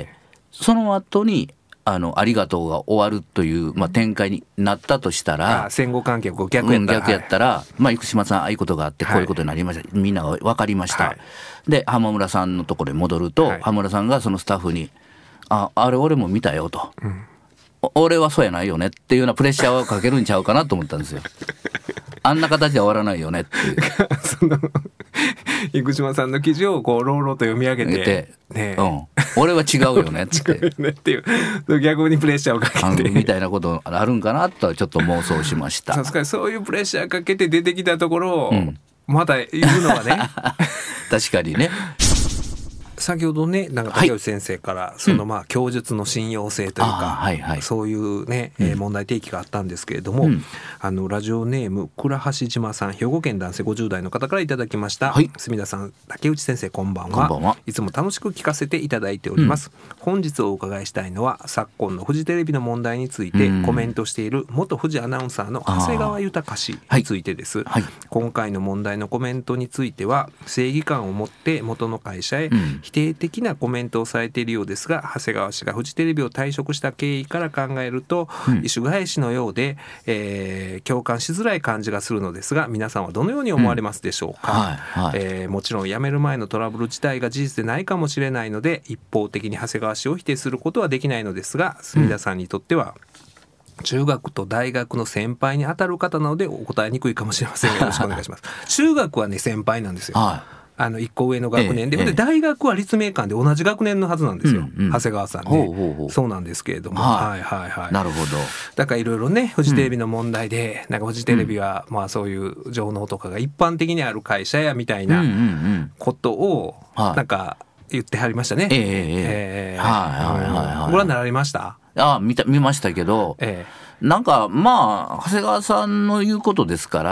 その後にありがとうが終わるという、展開になったとしたら、 戦後関係を逆やったら、生島さんああいうことがあってこういうことになりました、みんなが分かりました、で浜村さんのところに戻ると、浜村さんがそのスタッフにあれ俺も見たよと、俺はそうやないよねっていうようなプレッシャーをかけるんちゃうかなと思ったんですよ。あんな形で終わらないよねっていうその生島さんの記事をこう朗々と読み上げて、 俺は違うよねってっていう逆にプレッシャーをかけてみたいなことあるんかなとちょっと妄想しました。 確かにそういうプレッシャーかけて出てきたところを、また言うのはね確かにね。 先ほどね、なんか竹内先生からその供述の信用性というか、そういうね、問題提起があったんですけれども、ラジオネーム倉橋島さん、兵庫県男性50代の方からいただきました。墨田さん、竹内先生、こんばんは。いつも楽しく聞かせていただいております。本日お伺いしたいのは昨今のフジテレビの問題についてコメントしている元フジアナウンサーの長谷川豊氏についてです。今回の問題のコメントについては正義感を持って元の会社へ否定的なコメントをされているようですが、長谷川氏がフジテレビを退職した経緯から考えると、意趣返しのようで、共感しづらい感じがするのですが、皆さんはどのように思われますでしょうか。もちろん辞める前のトラブル自体が事実でないかもしれないので、一方的に長谷川氏を否定することはできないのですが、墨田さんにとっては中学と大学の先輩に当たる方なのでお答えにくいかもしれませんが、よろしくお願いします。中学はね、先輩なんですよ。1個上の学年で、大学は立命館で同じ学年のはずなんですよ、長谷川さんね。そうなんですけれども、 なるほど。 だからいろいろね、フジテレビの問題で、なんかフジテレビはそういう情能とかが一般的にある会社やみたいなことをなんか言ってはりましたね。ご覧になられました？ 見ましたけど、なんか長谷川さんの言うことですから、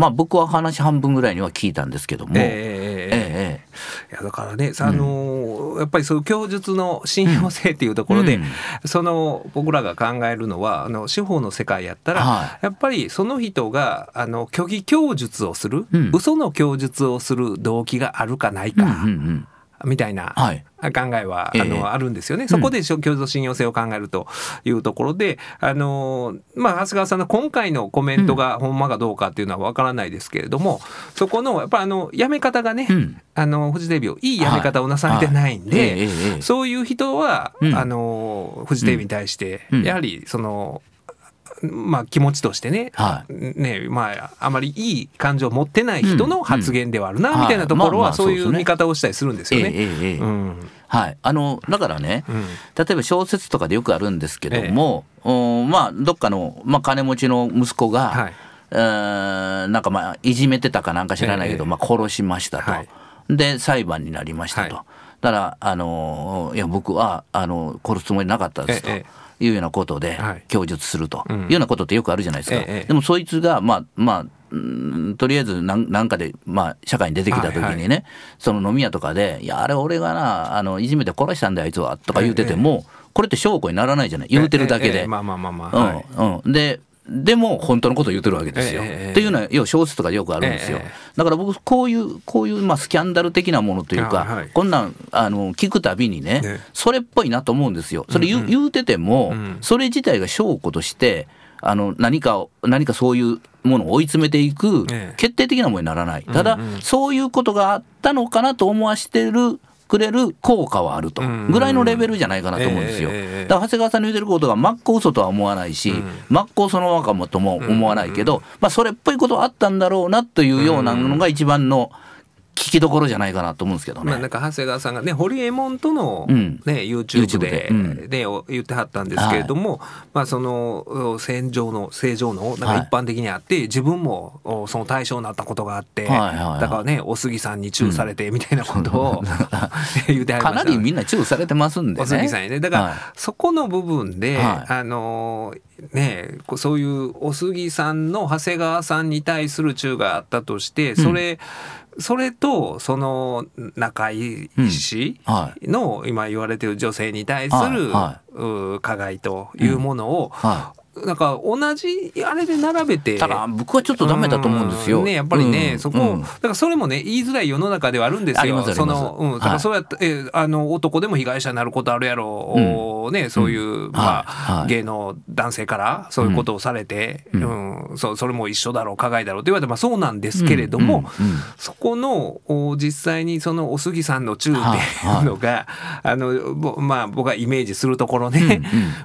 僕は話半分ぐらいには聞いたんですけども、いやだからね、やっぱりそういう供述の信用性っていうところで、その僕らが考えるのは司法の世界やったら、やっぱりその人が虚偽供述をする、嘘の供述をする動機があるかないか、 みたいな考えは、あるんですよね。そこで共同信用性を考えるというところで、長谷川さんの今回のコメントがほんまかどうかっていうのは分からないですけれども、そこのやっぱやめ方がね、フジテレビをいいやめ方をなされてないんで、そういう人は、フジテレビに対してやはり気持ちとしてね、あまりいい感情を持ってない人の発言ではあるなみたいなところはそういう見方をしたりするんですよね。 だからね、例えば小説とかでよくあるんですけども、どっかの、金持ちの息子が、なんかいじめてたかなんか知らないけど、殺しましたと、で裁判になりましたと、だからいや僕は殺すつもりなかったですと。いうようなことで供述するというようなことってよくあるじゃないですか。でもそいつがとりあえずなんかで社会に出てきた時にね、その飲み屋とかでいやあれ俺がないじめて殺したんだよあいつはとか言うてても、これって証拠にならないじゃない、言うてるだけで。でも本当のことを言ってるわけですよ。っていうのは要は小説とかでよくあるんですよ。だから僕こういうスキャンダル的なものというか、こんなん聞くたびにね、それっぽいなと思うんですよ。それ言うてても、それ自体が証拠として何かそういうものを追い詰めていく決定的なものにならない。ただそういうことがあったのかなと思わしてくれる効果はあるとぐらいのレベルじゃないかなと思うんですよ。だから長谷川さんの言ってることが真っ向嘘とは思わないし、真っ向そのままかもとも思わないけど、それっぽいことはあったんだろうなというようなのが一番の聞きどころじゃないかなと思うんですけどね。 なんか長谷川さんがね、ホリエモンとの、YouTube で、言ってはったんですけれども、その正常のなんか一般的にあって、自分もその対象になったことがあって、だからねお杉さんにチューされてみたいなことを言ってはりました。 かなりみんなチューされてますんでね。 お杉さんにね。だから、そこの部分で、そういうお杉さんの長谷川さんに対するチューがあったとして、それとその中井氏の今言われている女性に対する加害というものをなんか同じあれで並べて、 ただ僕はちょっとダメだと思うんですよ。 やっぱりね、そこだからそれもね言いづらい世の中ではあるんですよ。だからそれは男でも被害者になることあるやろう、そういう芸能男性からそういうことをされて、それも一緒だろう加害だろうと言われてそうなんですけれども、そこの実際にそのお杉さんのチューっていうのが僕がイメージするところね、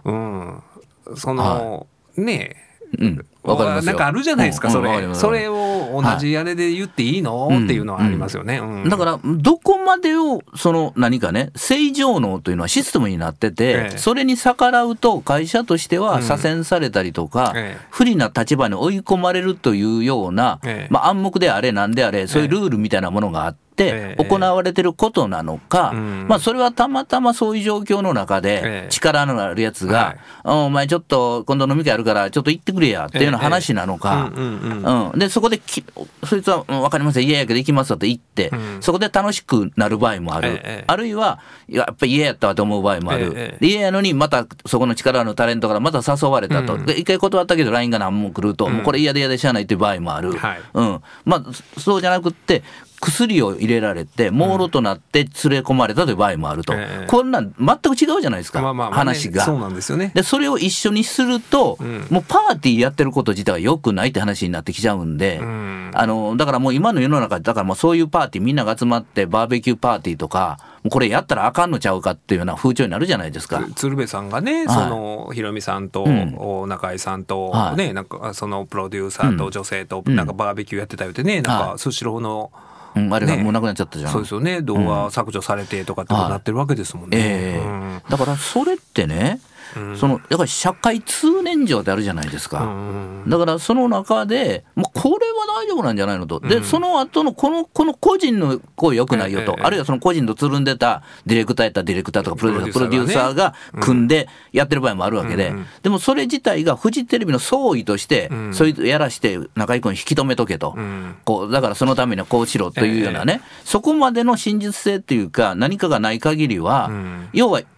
なんかあるじゃないですか、それを同じあれで言っていいの、っていうのはありますよね。 だからどこまでを何かね正常能というのはシステムになってて、それに逆らうと会社としては左遷されたりとか、不利な立場に追い込まれるというような、暗黙であれなんであれそういうルールみたいなものがあって行われてることなのか、それはたまたまそういう状況の中で力のあるやつが、お前ちょっと今度飲み会あるからちょっと行ってくれやっていうような話なのか、でそこでそいつは分かりません嫌やけど行きますって言って、そこで楽しくなる場合もある、あるいはやっぱり嫌やったわと思う場合もある、嫌やのにまたそこの力のタレントからまた誘われたと、で一回断ったけど LINE が何も来ると、もうこれ嫌でしゃあないっていう場合もある、そうじゃなくって薬を入れられて朦朧となって連れ込まれたという場合もあると、こんなん全く違うじゃないですか、話が。 そうなんですよね。 でそれを一緒にすると、もうパーティーやってること自体は良くないって話になってきちゃうんで、だからもう今の世の中でだからもうそういうパーティーみんなが集まってバーベキューパーティーとかもうこれやったらあかんのちゃうかっていうような風潮になるじゃないですか。 鶴瓶さんがね、そのひろみさんと中井さんとね、なんかそのプロデューサーと女性となんかバーベキューやってたよってね、なんかスシローのあれがもうなくなっちゃったじゃん。 そうですよね。動画削除されてとかってことになってるわけですもんね。 だからそれってね、やっぱり社会通念上ってあるじゃないですか。だからその中でこれは大丈夫なんじゃないのと、でその後のこの個人の行為良くないよと、あるいはその個人とつるんでたディレクターとかプロデューサーが組んでやってる場合もあるわけで、でもそれ自体がフジテレビの総意としてそれやらして中居君引き止めとけと、だからそのためにはこうしろというようなね、そこまでの真実性というか何かがない限りは、要は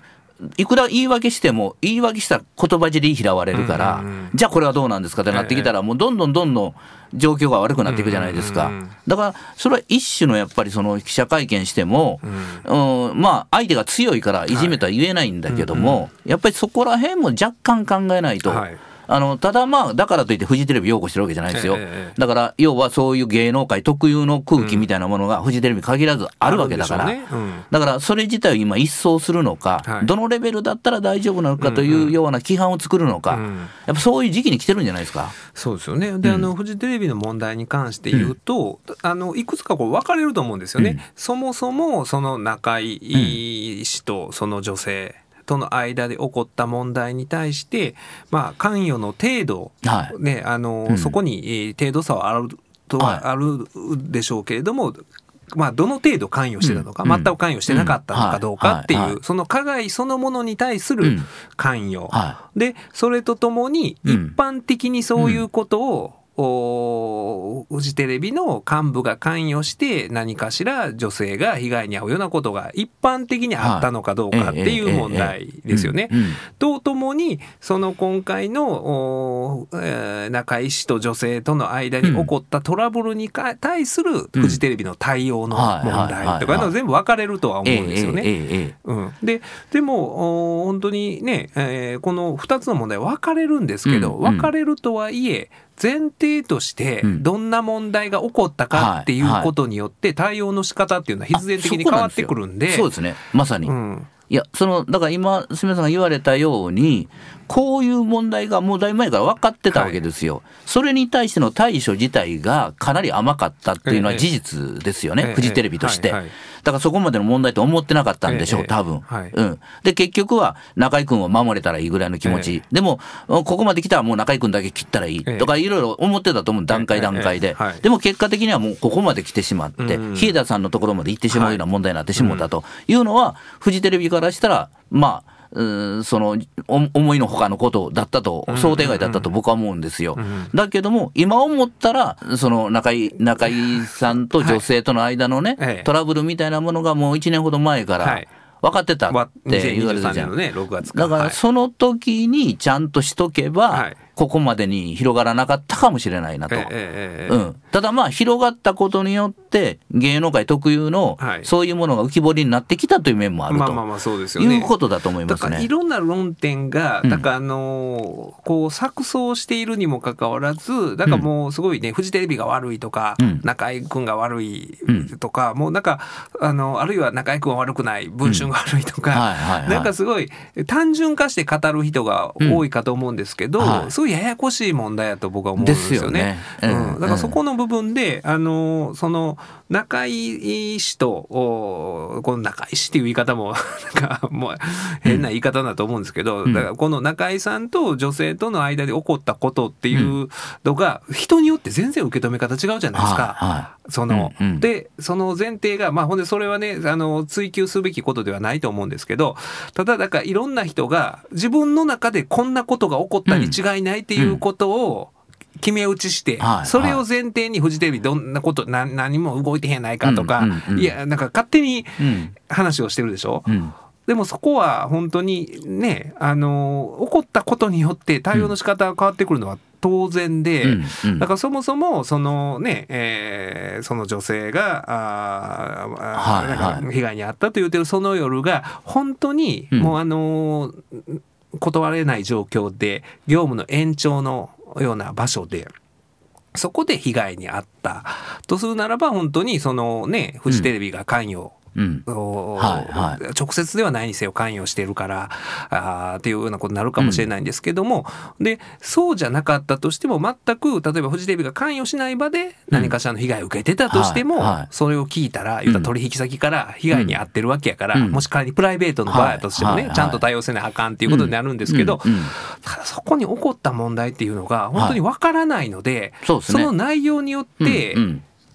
いくら言い訳しても、言い訳したら言葉尻拾われるから、じゃあこれはどうなんですかってなってきたら、もうどんどん状況が悪くなっていくじゃないですか。だからそれは一種のやっぱりその記者会見しても、まあ相手が強いからいじめとは言えないんだけども、やっぱりそこら辺も若干考えないと。ただまあだからといってフジテレビ擁護してるわけじゃないですよ。だから要はそういう芸能界特有の空気みたいなものがフジテレビ限らずあるわけだから、だからそれ自体を今一掃するのか、どのレベルだったら大丈夫なのかというような規範を作るのか、やっぱそういう時期に来てるんじゃないですか。 そうですよね。でフジテレビの問題に関して言うと、いくつかこう分かれると思うんですよね。そもそもその中井氏とその女性との間で起こった問題に対して、まあ、関与の程度、ね、そこに程度差はあるとはあるでしょうけれども、まあ、どの程度関与してたのか、全く関与してなかったのかどうかっていう、その加害そのものに対する関与、でそれとともに一般的にそういうことをフジテレビの幹部が関与して何かしら女性が被害に遭うようなことが一般的にあったのかどうかっていう問題ですよね。とともにその今回の中井氏と女性との間に起こったトラブルに対するフジテレビの対応の問題とかの全部分かれるとは思うんですよね。でも本当にね、この2つの問題分かれるんですけど、分かれるとはいえ前提としてどんな問題が起こったかっていうことによって対応の仕方っていうのは必然的に変わってくるんで。 そうですね、まさに、いやだから今すみませんが言われたようにこういう問題がもうだいぶ前から分かってたわけですよ。それに対しての対処自体がかなり甘かったっていうのは事実ですよね、フジテレビとして。だからそこまでの問題と思ってなかったんでしょう、多分。で結局は中居君を守れたらいいぐらいの気持ち、でもここまで来たらもう中居君だけ切ったらいいとかいろいろ思ってたと思う、段階で。でも結果的にはもうここまで来てしまって日枝さんのところまで行ってしまうような問題になってしまったというのは、フジテレビからしたらまあその思いのほかのことだったと、想定外だったと僕は思うんですよ。だけども今思ったらその中井さんと女性との間のね、トラブルみたいなものがもう1年ほど前から分かってたって言われてたじゃん。だからその時にちゃんとしとけばここまでに広がらなかったかもしれないなと。ただまあ広がったことによって芸能界特有のそういうものが浮き彫りになってきたという面もあるということだと思いますね。 だからいろんな論点がだからこう錯綜しているにもかかわらず、だからもうすごいね、フジテレビが悪いとか中居君が悪いとか、もうなんかあるいは中居君は悪くない、文春が悪いとか、なんかすごい単純化して語る人が多いかと思うんですけど、すごいややこしい問題だと僕は思うんですよね。だからそこの部分でその中井氏とこの中井氏っていう言い方もなんかもう変な言い方だと思うんですけど、だからこの中井さんと女性との間で起こったことっていうのが人によって全然受け止め方違うじゃないですか。でその前提がほんでそれはね追求すべきことではないと思うんですけど、ただだからいろんな人が自分の中でこんなことが起こったに違いないっていうことを決め打ちして、それを前提にフジテレビどんなこと何も動いてへんないかとか、いやなんか勝手に話をしてるでしょ。でもそこは本当にね、起こったことによって対応の仕方が変わってくるのは当然で、だからそもそもそのね、その女性がなんか被害に遭ったと言ってるその夜が本当にもう断れない状況で業務の延長のような場所でそこで被害に遭ったとするならば、本当にそのねフジテレビが関与直接ではないにせよ関与しているからっていうようなことになるかもしれないんですけども、でそうじゃなかったとしても全く例えばフジテレビが関与しない場で何かしらの被害を受けてたとしても、それを聞いたら言ったら取引先から被害に遭ってるわけやから、もし仮にプライベートの場合だとしてもね、ちゃんと対応せなあかんっていうことになるんですけど、ただそこに起こった問題っていうのが本当にわからないので、その内容によって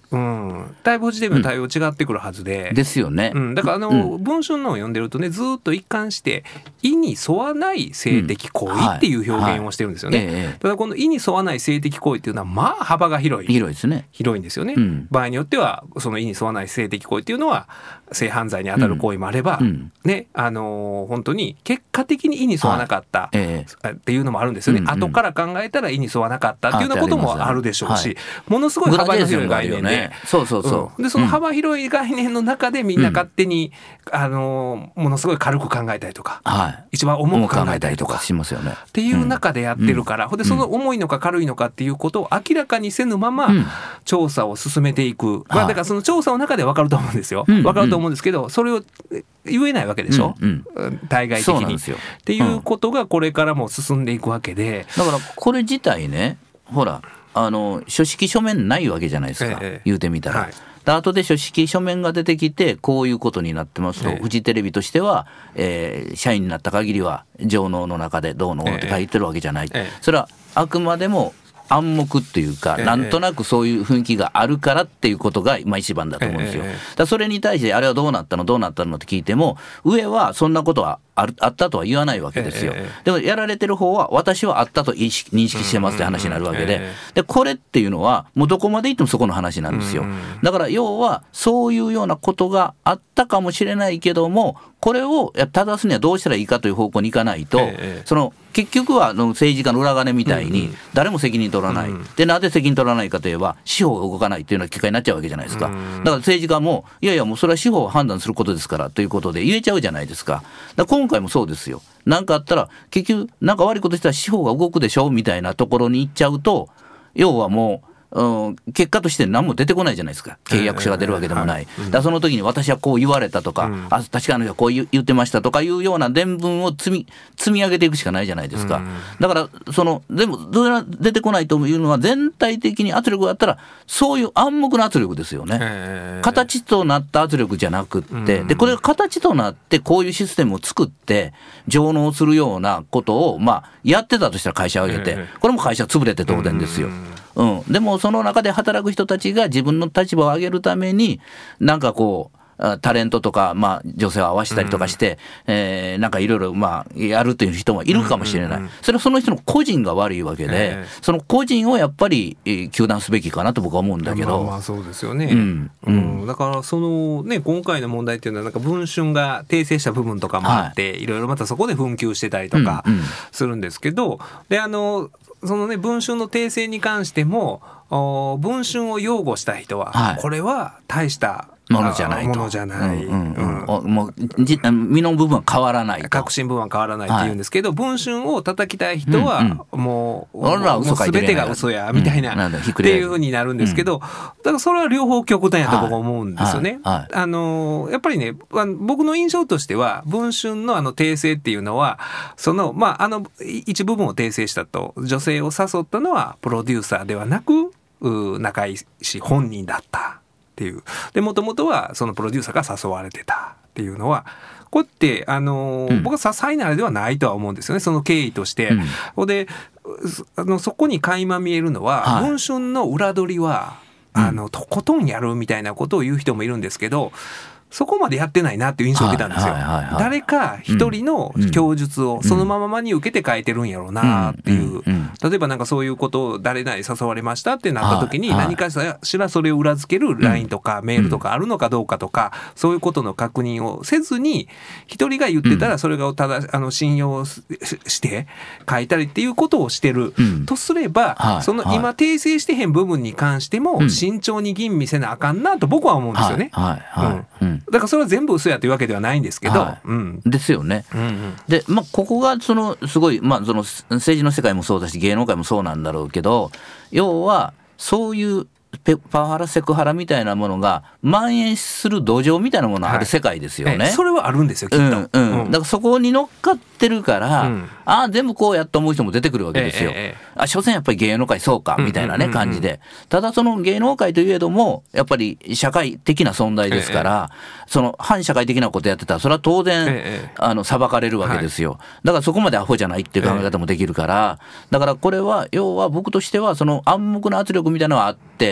タイプフジテレビの対応違ってくるはずで、 ですよね。 だから文春のを読んでるとね、ずっと一貫して意に沿わない性的行為っていう表現をしてるんですよね。ただこの意に沿わない性的行為っていうのはまあ幅が広いですね。 広いんですよね。場合によってはその意に沿わない性的行為っていうのは性犯罪に当たる行為もあれば、ね、本当に結果的に意に沿わなかったっていうのもあるんですよね。後から考えたら意に沿わなかったっていうようなこともあるでしょうし、ものすごい幅の広い概念で、でその幅広い概念の中でみんな勝手に、ものすごい軽く考えたりとか、一番重く考えたりとかしますよねっていう中でやってるから、でその重いのか軽いのかっていうことを明らかにせぬまま調査を進めていく、だからその調査の中で分かると思うんですよ。分かると思うんですけど、それを言えないわけでしょ、対外的にっていうことがこれからも進んでいくわけで、 だからこれ自体ね、ほら書式書面ないわけじゃないですか、言うてみたら、後で書式書面が出てきてこういうことになってますと、フジテレビとしては、社員になった限りは上納の中でどうのって書いてるわけじゃない、それはあくまでも暗黙っていうか、なんとなくそういう雰囲気があるからっていうことが一番だと思うんですよ。だからそれに対してあれはどうなったのって聞いても、上はそんなことはあったとは言わないわけですよ。でもやられてる方は私はあったと認識してますって話になるわけで、これっていうのはもうどこまでいってもそこの話なんですよ。だから要はそういうようなことがあったかもしれないけども、これを正すにはどうしたらいいかという方向に行かないと、その結局は政治家の裏金みたいに誰も責任取らない、でなぜ責任取らないかといえば司法が動かないというような結果になっちゃうわけじゃないですか。だから政治家もいやいやもうそれは司法が判断することですからということで言えちゃうじゃないですか。だから今回もそうですよ。なんかあったら結局なんか悪いことしたら司法が動くでしょみたいなところに行っちゃうと、要はもう結果として何も出てこないじゃないですか。契約書が出るわけでもない。だからその時に私はこう言われたとか、確かにこう言ってましたとかいうような伝聞を積み上げていくしかないじゃないですか。だからでも出てこないというのは全体的に圧力があったらそういう暗黙の圧力ですよね。形となった圧力じゃなくって、でこれが形となってこういうシステムを作って上納するようなことをやってたとしたら会社を挙げて、これも会社潰れて当然ですよ。でもその中で働く人たちが自分の立場を上げるためになんかこうタレントとか、女性を合わせたりとかして、なんかいろいろやるという人もいるかもしれない。それはその人の個人が悪いわけで、その個人をやっぱり糾弾すべきかなと僕は思うんだけど。 そうですよね。だからそのね、今回の問題っていうのはなんか文春が訂正した部分とかもあって、いろいろまたそこで紛糾してたりとかするんですけど、でそのね、文春の訂正に関しても文春を擁護した人は、これは大したものじゃないと。もう身の部分は変わらないと。 核心部分は変わらないって言うんですけど、文春を叩きたい人はもう全てが嘘やみたいなっていうふうになるんですけど、だからそれは両方極端やと僕は思うんですよね。やっぱりね、僕の印象としては文春の訂正っていうのは一部分を訂正したと、女性を誘ったのはプロデューサーではなく中井氏本人だったっていう。でもともとはそのプロデューサーが誘われてたっていうのは、こうやって僕は些細なあれではないとは思うんですよね、その経緯として。でそこに垣間見えるのは、文春の裏取りはとことんやるみたいなことを言う人もいるんですけど、そこまでやってないなっていう印象を受けたんですよ。誰か一人の供述をそのままに受けて書いてるんやろうなっていう。例えばなんかそういうことを誰々誘われましたってなった時に、何かしらそれを裏付ける LINE とかメールとかあるのかどうかとか、そういうことの確認をせずに一人が言ってたらそれが信用して書いたりっていうことをしてるとすれば、その今訂正してへん部分に関しても慎重に吟味せなあかんなと僕は思うんですよね。だからそれは全部嘘やというわけではないんですけど、 ですよね。で、ここがすごい、その政治の世界もそうだし芸能界もそうなんだろうけど、要はそういうパワハラセクハラみたいなものが蔓延する土壌みたいなものがある世界ですよね。 それはあるんですよ、きっと。 だからそこに乗っかってるから、全部こうやって思う人も出てくるわけですよ。所詮やっぱり芸能界そうかみたいなね感じで。ただその芸能界といえどもやっぱり社会的な存在ですから、その反社会的なことやってたらそれは当然裁かれるわけですよ。だからそこまでアホじゃないっていう考え方もできるから、だからこれは要は僕としてはその暗黙の圧力みたいなのがあって、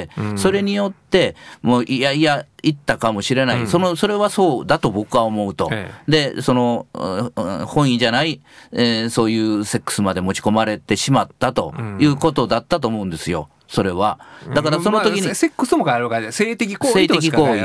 で、それによってもういやいや言ったかもしれない、それはそうだと僕は思うと、でその本意じゃない、そういうセックスまで持ち込まれてしまったということだったと思うんですよ。それはだからその時に、 セックスもあるから性的行為としかない、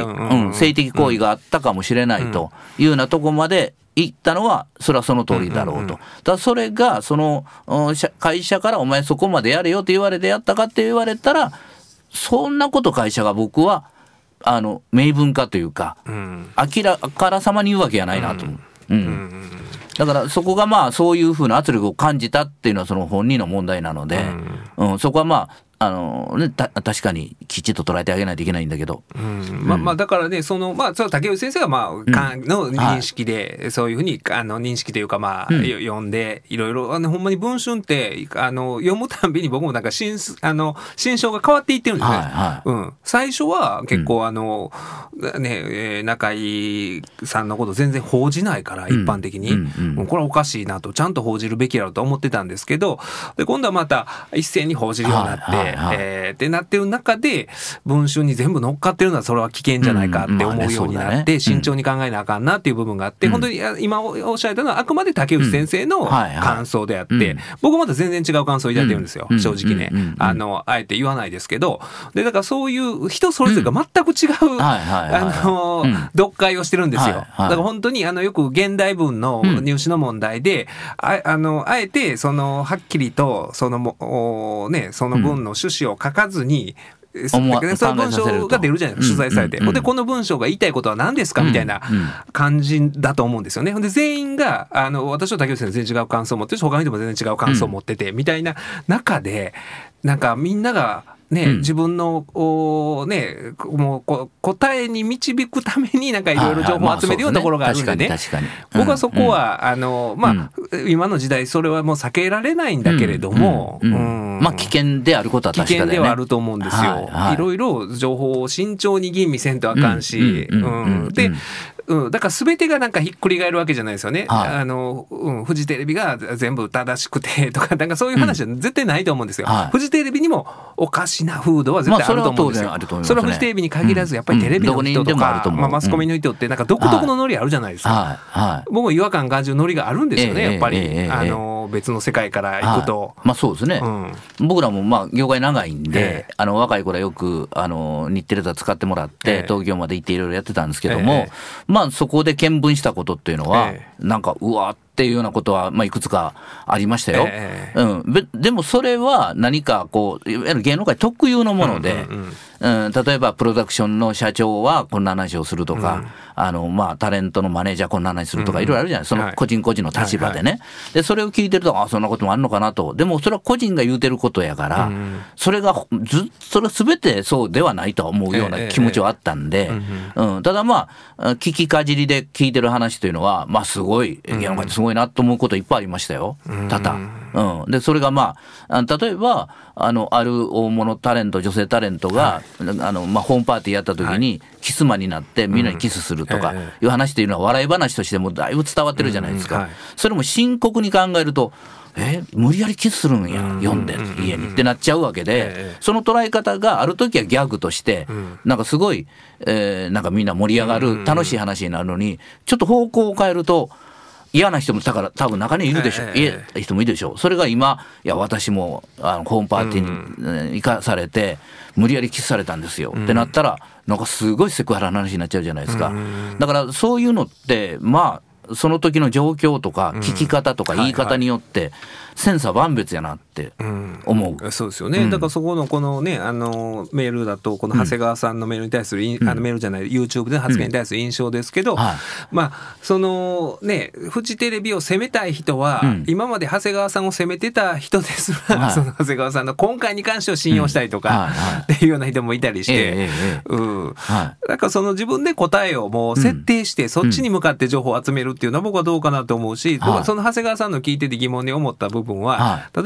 性的行為があったかもしれないというようなとこまで行ったのはそれはその通りだろうと。だからそれがその会社からお前そこまでやれよって言われてやったかって言われたら、そんなこと会社が僕は明文化というか、明らからさまに言うわけやないなと思う。だからそこがまあそういうふうな圧力を感じたっていうのはその本人の問題なので、そこはまあ確かにきちっと捉えてあげないといけないんだけど、 まあだからね、その竹内先生がの認識で、そういうふうに認識というか読んで、いろいろほんまに文春って読むたんびに僕もなんか心象が変わっていってるんですね。最初は結構中井さんのこと全然報じないから、一般的にこれはおかしいなと、ちゃんと報じるべきだろうと思ってたんですけど、で今度はまた一斉に報じるようになって、ってなってる中で文春に全部乗っかってるのはそれは危険じゃないかって思うようになって、慎重に考えなあかんなっていう部分があって、本当に今おっしゃったのはあくまで竹内先生の感想であって、僕まだ全然違う感想を抱いてるんですよ、正直ね。あえて言わないですけど、でだからそういう人それぞれが全く違う読解をしてるんですよ。だから本当によく現代文の入試の問題であえてそのはっきりとその文の趣旨を書かずに、そういう文章が出るじゃないですか、取材されて。でこの文章が言いたいことは何ですかみたいな感じだと思うんですよね。で全員が私と竹内先生全然違う感想を持ってるし、他の人も全然違う感想を持ってて、みたいな中でなんかみんなが自分のもう答えに導くためになんかいろいろ情報を集めるようなところがあるんでね。僕はそこは今の時代それはもう避けられないんだけれども、 危険であることは確かだよね。 危険ではあると思うんですよ。いろいろ情報を慎重に吟味せんとあかんし、でだから全てがなんかひっくり返るわけじゃないですよね。フジテレビが全部正しくてとか、なんかそういう話は絶対ないと思うんですよ。フジテレビにもおかしな風土は絶対あると思うんですよ。それはフジテレビに限らず、やっぱりテレビの人とかマスコミの人ってなんか独特のノリあるじゃないですか。僕も違和感感じるノリがあるんですよね、やっぱり別の世界から行くと。 そうですね。僕らも業界長いんで、若い頃はよく日テレと使ってもらって東京まで行っていろいろやってたんですけども、そこで見聞したことっていうのは、なんかうわっていうようなことは、いくつかありましたよ。でもそれは何かいわゆる芸能界特有のもので、例えばプロダクションの社長はこんな話をするとか、タレントのマネージャーこんな話するとか、いろいろあるじゃない、その個人個人の立場でね。でそれを聞いてると、そんなこともあるのかなと。でもそれは個人が言うてることやから、それがそれは全てそうではないと思うような気持ちはあったんで、ただ聞きかじりで聞いてる話というのは、すごい芸能界ってすごいなと思うこといっぱいありましたよ、多々。でそれが例えばある大物タレント、女性タレントが、ホームパーティーやった時にキスマンになってみんなにキスするとかいう話というのは笑い話としてもだいぶ伝わってるじゃないですか。それも深刻に考えると、無理やりキスするんや、読んで家にってなっちゃうわけで、その捉え方がある時はギャグとしてなんかすごい、なんかみんな盛り上がる楽しい話になるのに、ちょっと方向を変えると嫌な人も多分中にいるでしょ、人もいるでしょ。それが今、私もホームパーティーに行かされて無理やりキスされたんですよ、ってなったらなんかすごいセクハラの話になっちゃうじゃないですか。だからそういうのってその時の状況とか聞き方とか言い方によって千差万別やなって思う。 そうですよね。だからそこのこのねメールだと、この長谷川さんのメールに対するメールじゃない YouTube での発言に対する印象ですけど、そのねフジテレビを責めたい人は、今まで長谷川さんを責めてた人ですら、その長谷川さんの今回に関しては信用したりとかっていうような人もいたりして、だからその自分で答えをもう設定して、そっちに向かって情報を集めるっていうのは僕はどうかなと思うし、その長谷川さんの聞いてて疑問に思った部分は、例えばね、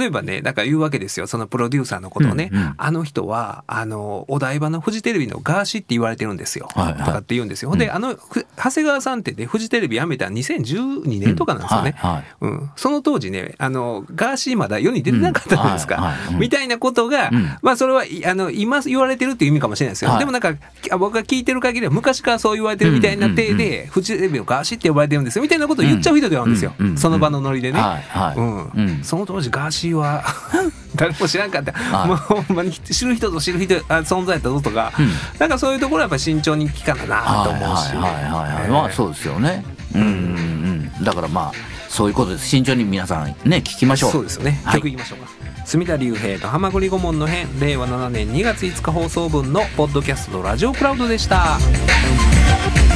だから言うわけですよ、そのプロデューサーのことをね、あの人はお台場のフジテレビのガーシーって言われてるんですよ、とかって言うんですよ。で長谷川さんってねフジテレビ辞めた2012年とかなんですよね、その当時ねガーシーまだ世に出てなかったじゃないですか、みたいなことが、まあそれは今言われてるっていう意味かもしれないですよ、でもなんか僕が聞いてる限りは昔からそう言われてるみたいな体で、フジテレビのガーシーって呼ばれてるんですよみたいなことを言っちゃう人ではあるんですよ、その場のノリでね、その当時ガーシーは誰も知らんかった、もうほんまに知る人と知る人存在だったぞとか、なんかそういうところはやっぱり慎重に聞かななと思うし、 まあそうですよね、だからまあそういうことです。慎重に皆さんね聞きましょう。 そうですよね、曲いきましょうか。住田竜平とはまぐり顧問の編、令和7年2月5日放送分のポッドキャストとラジオクラウドでした。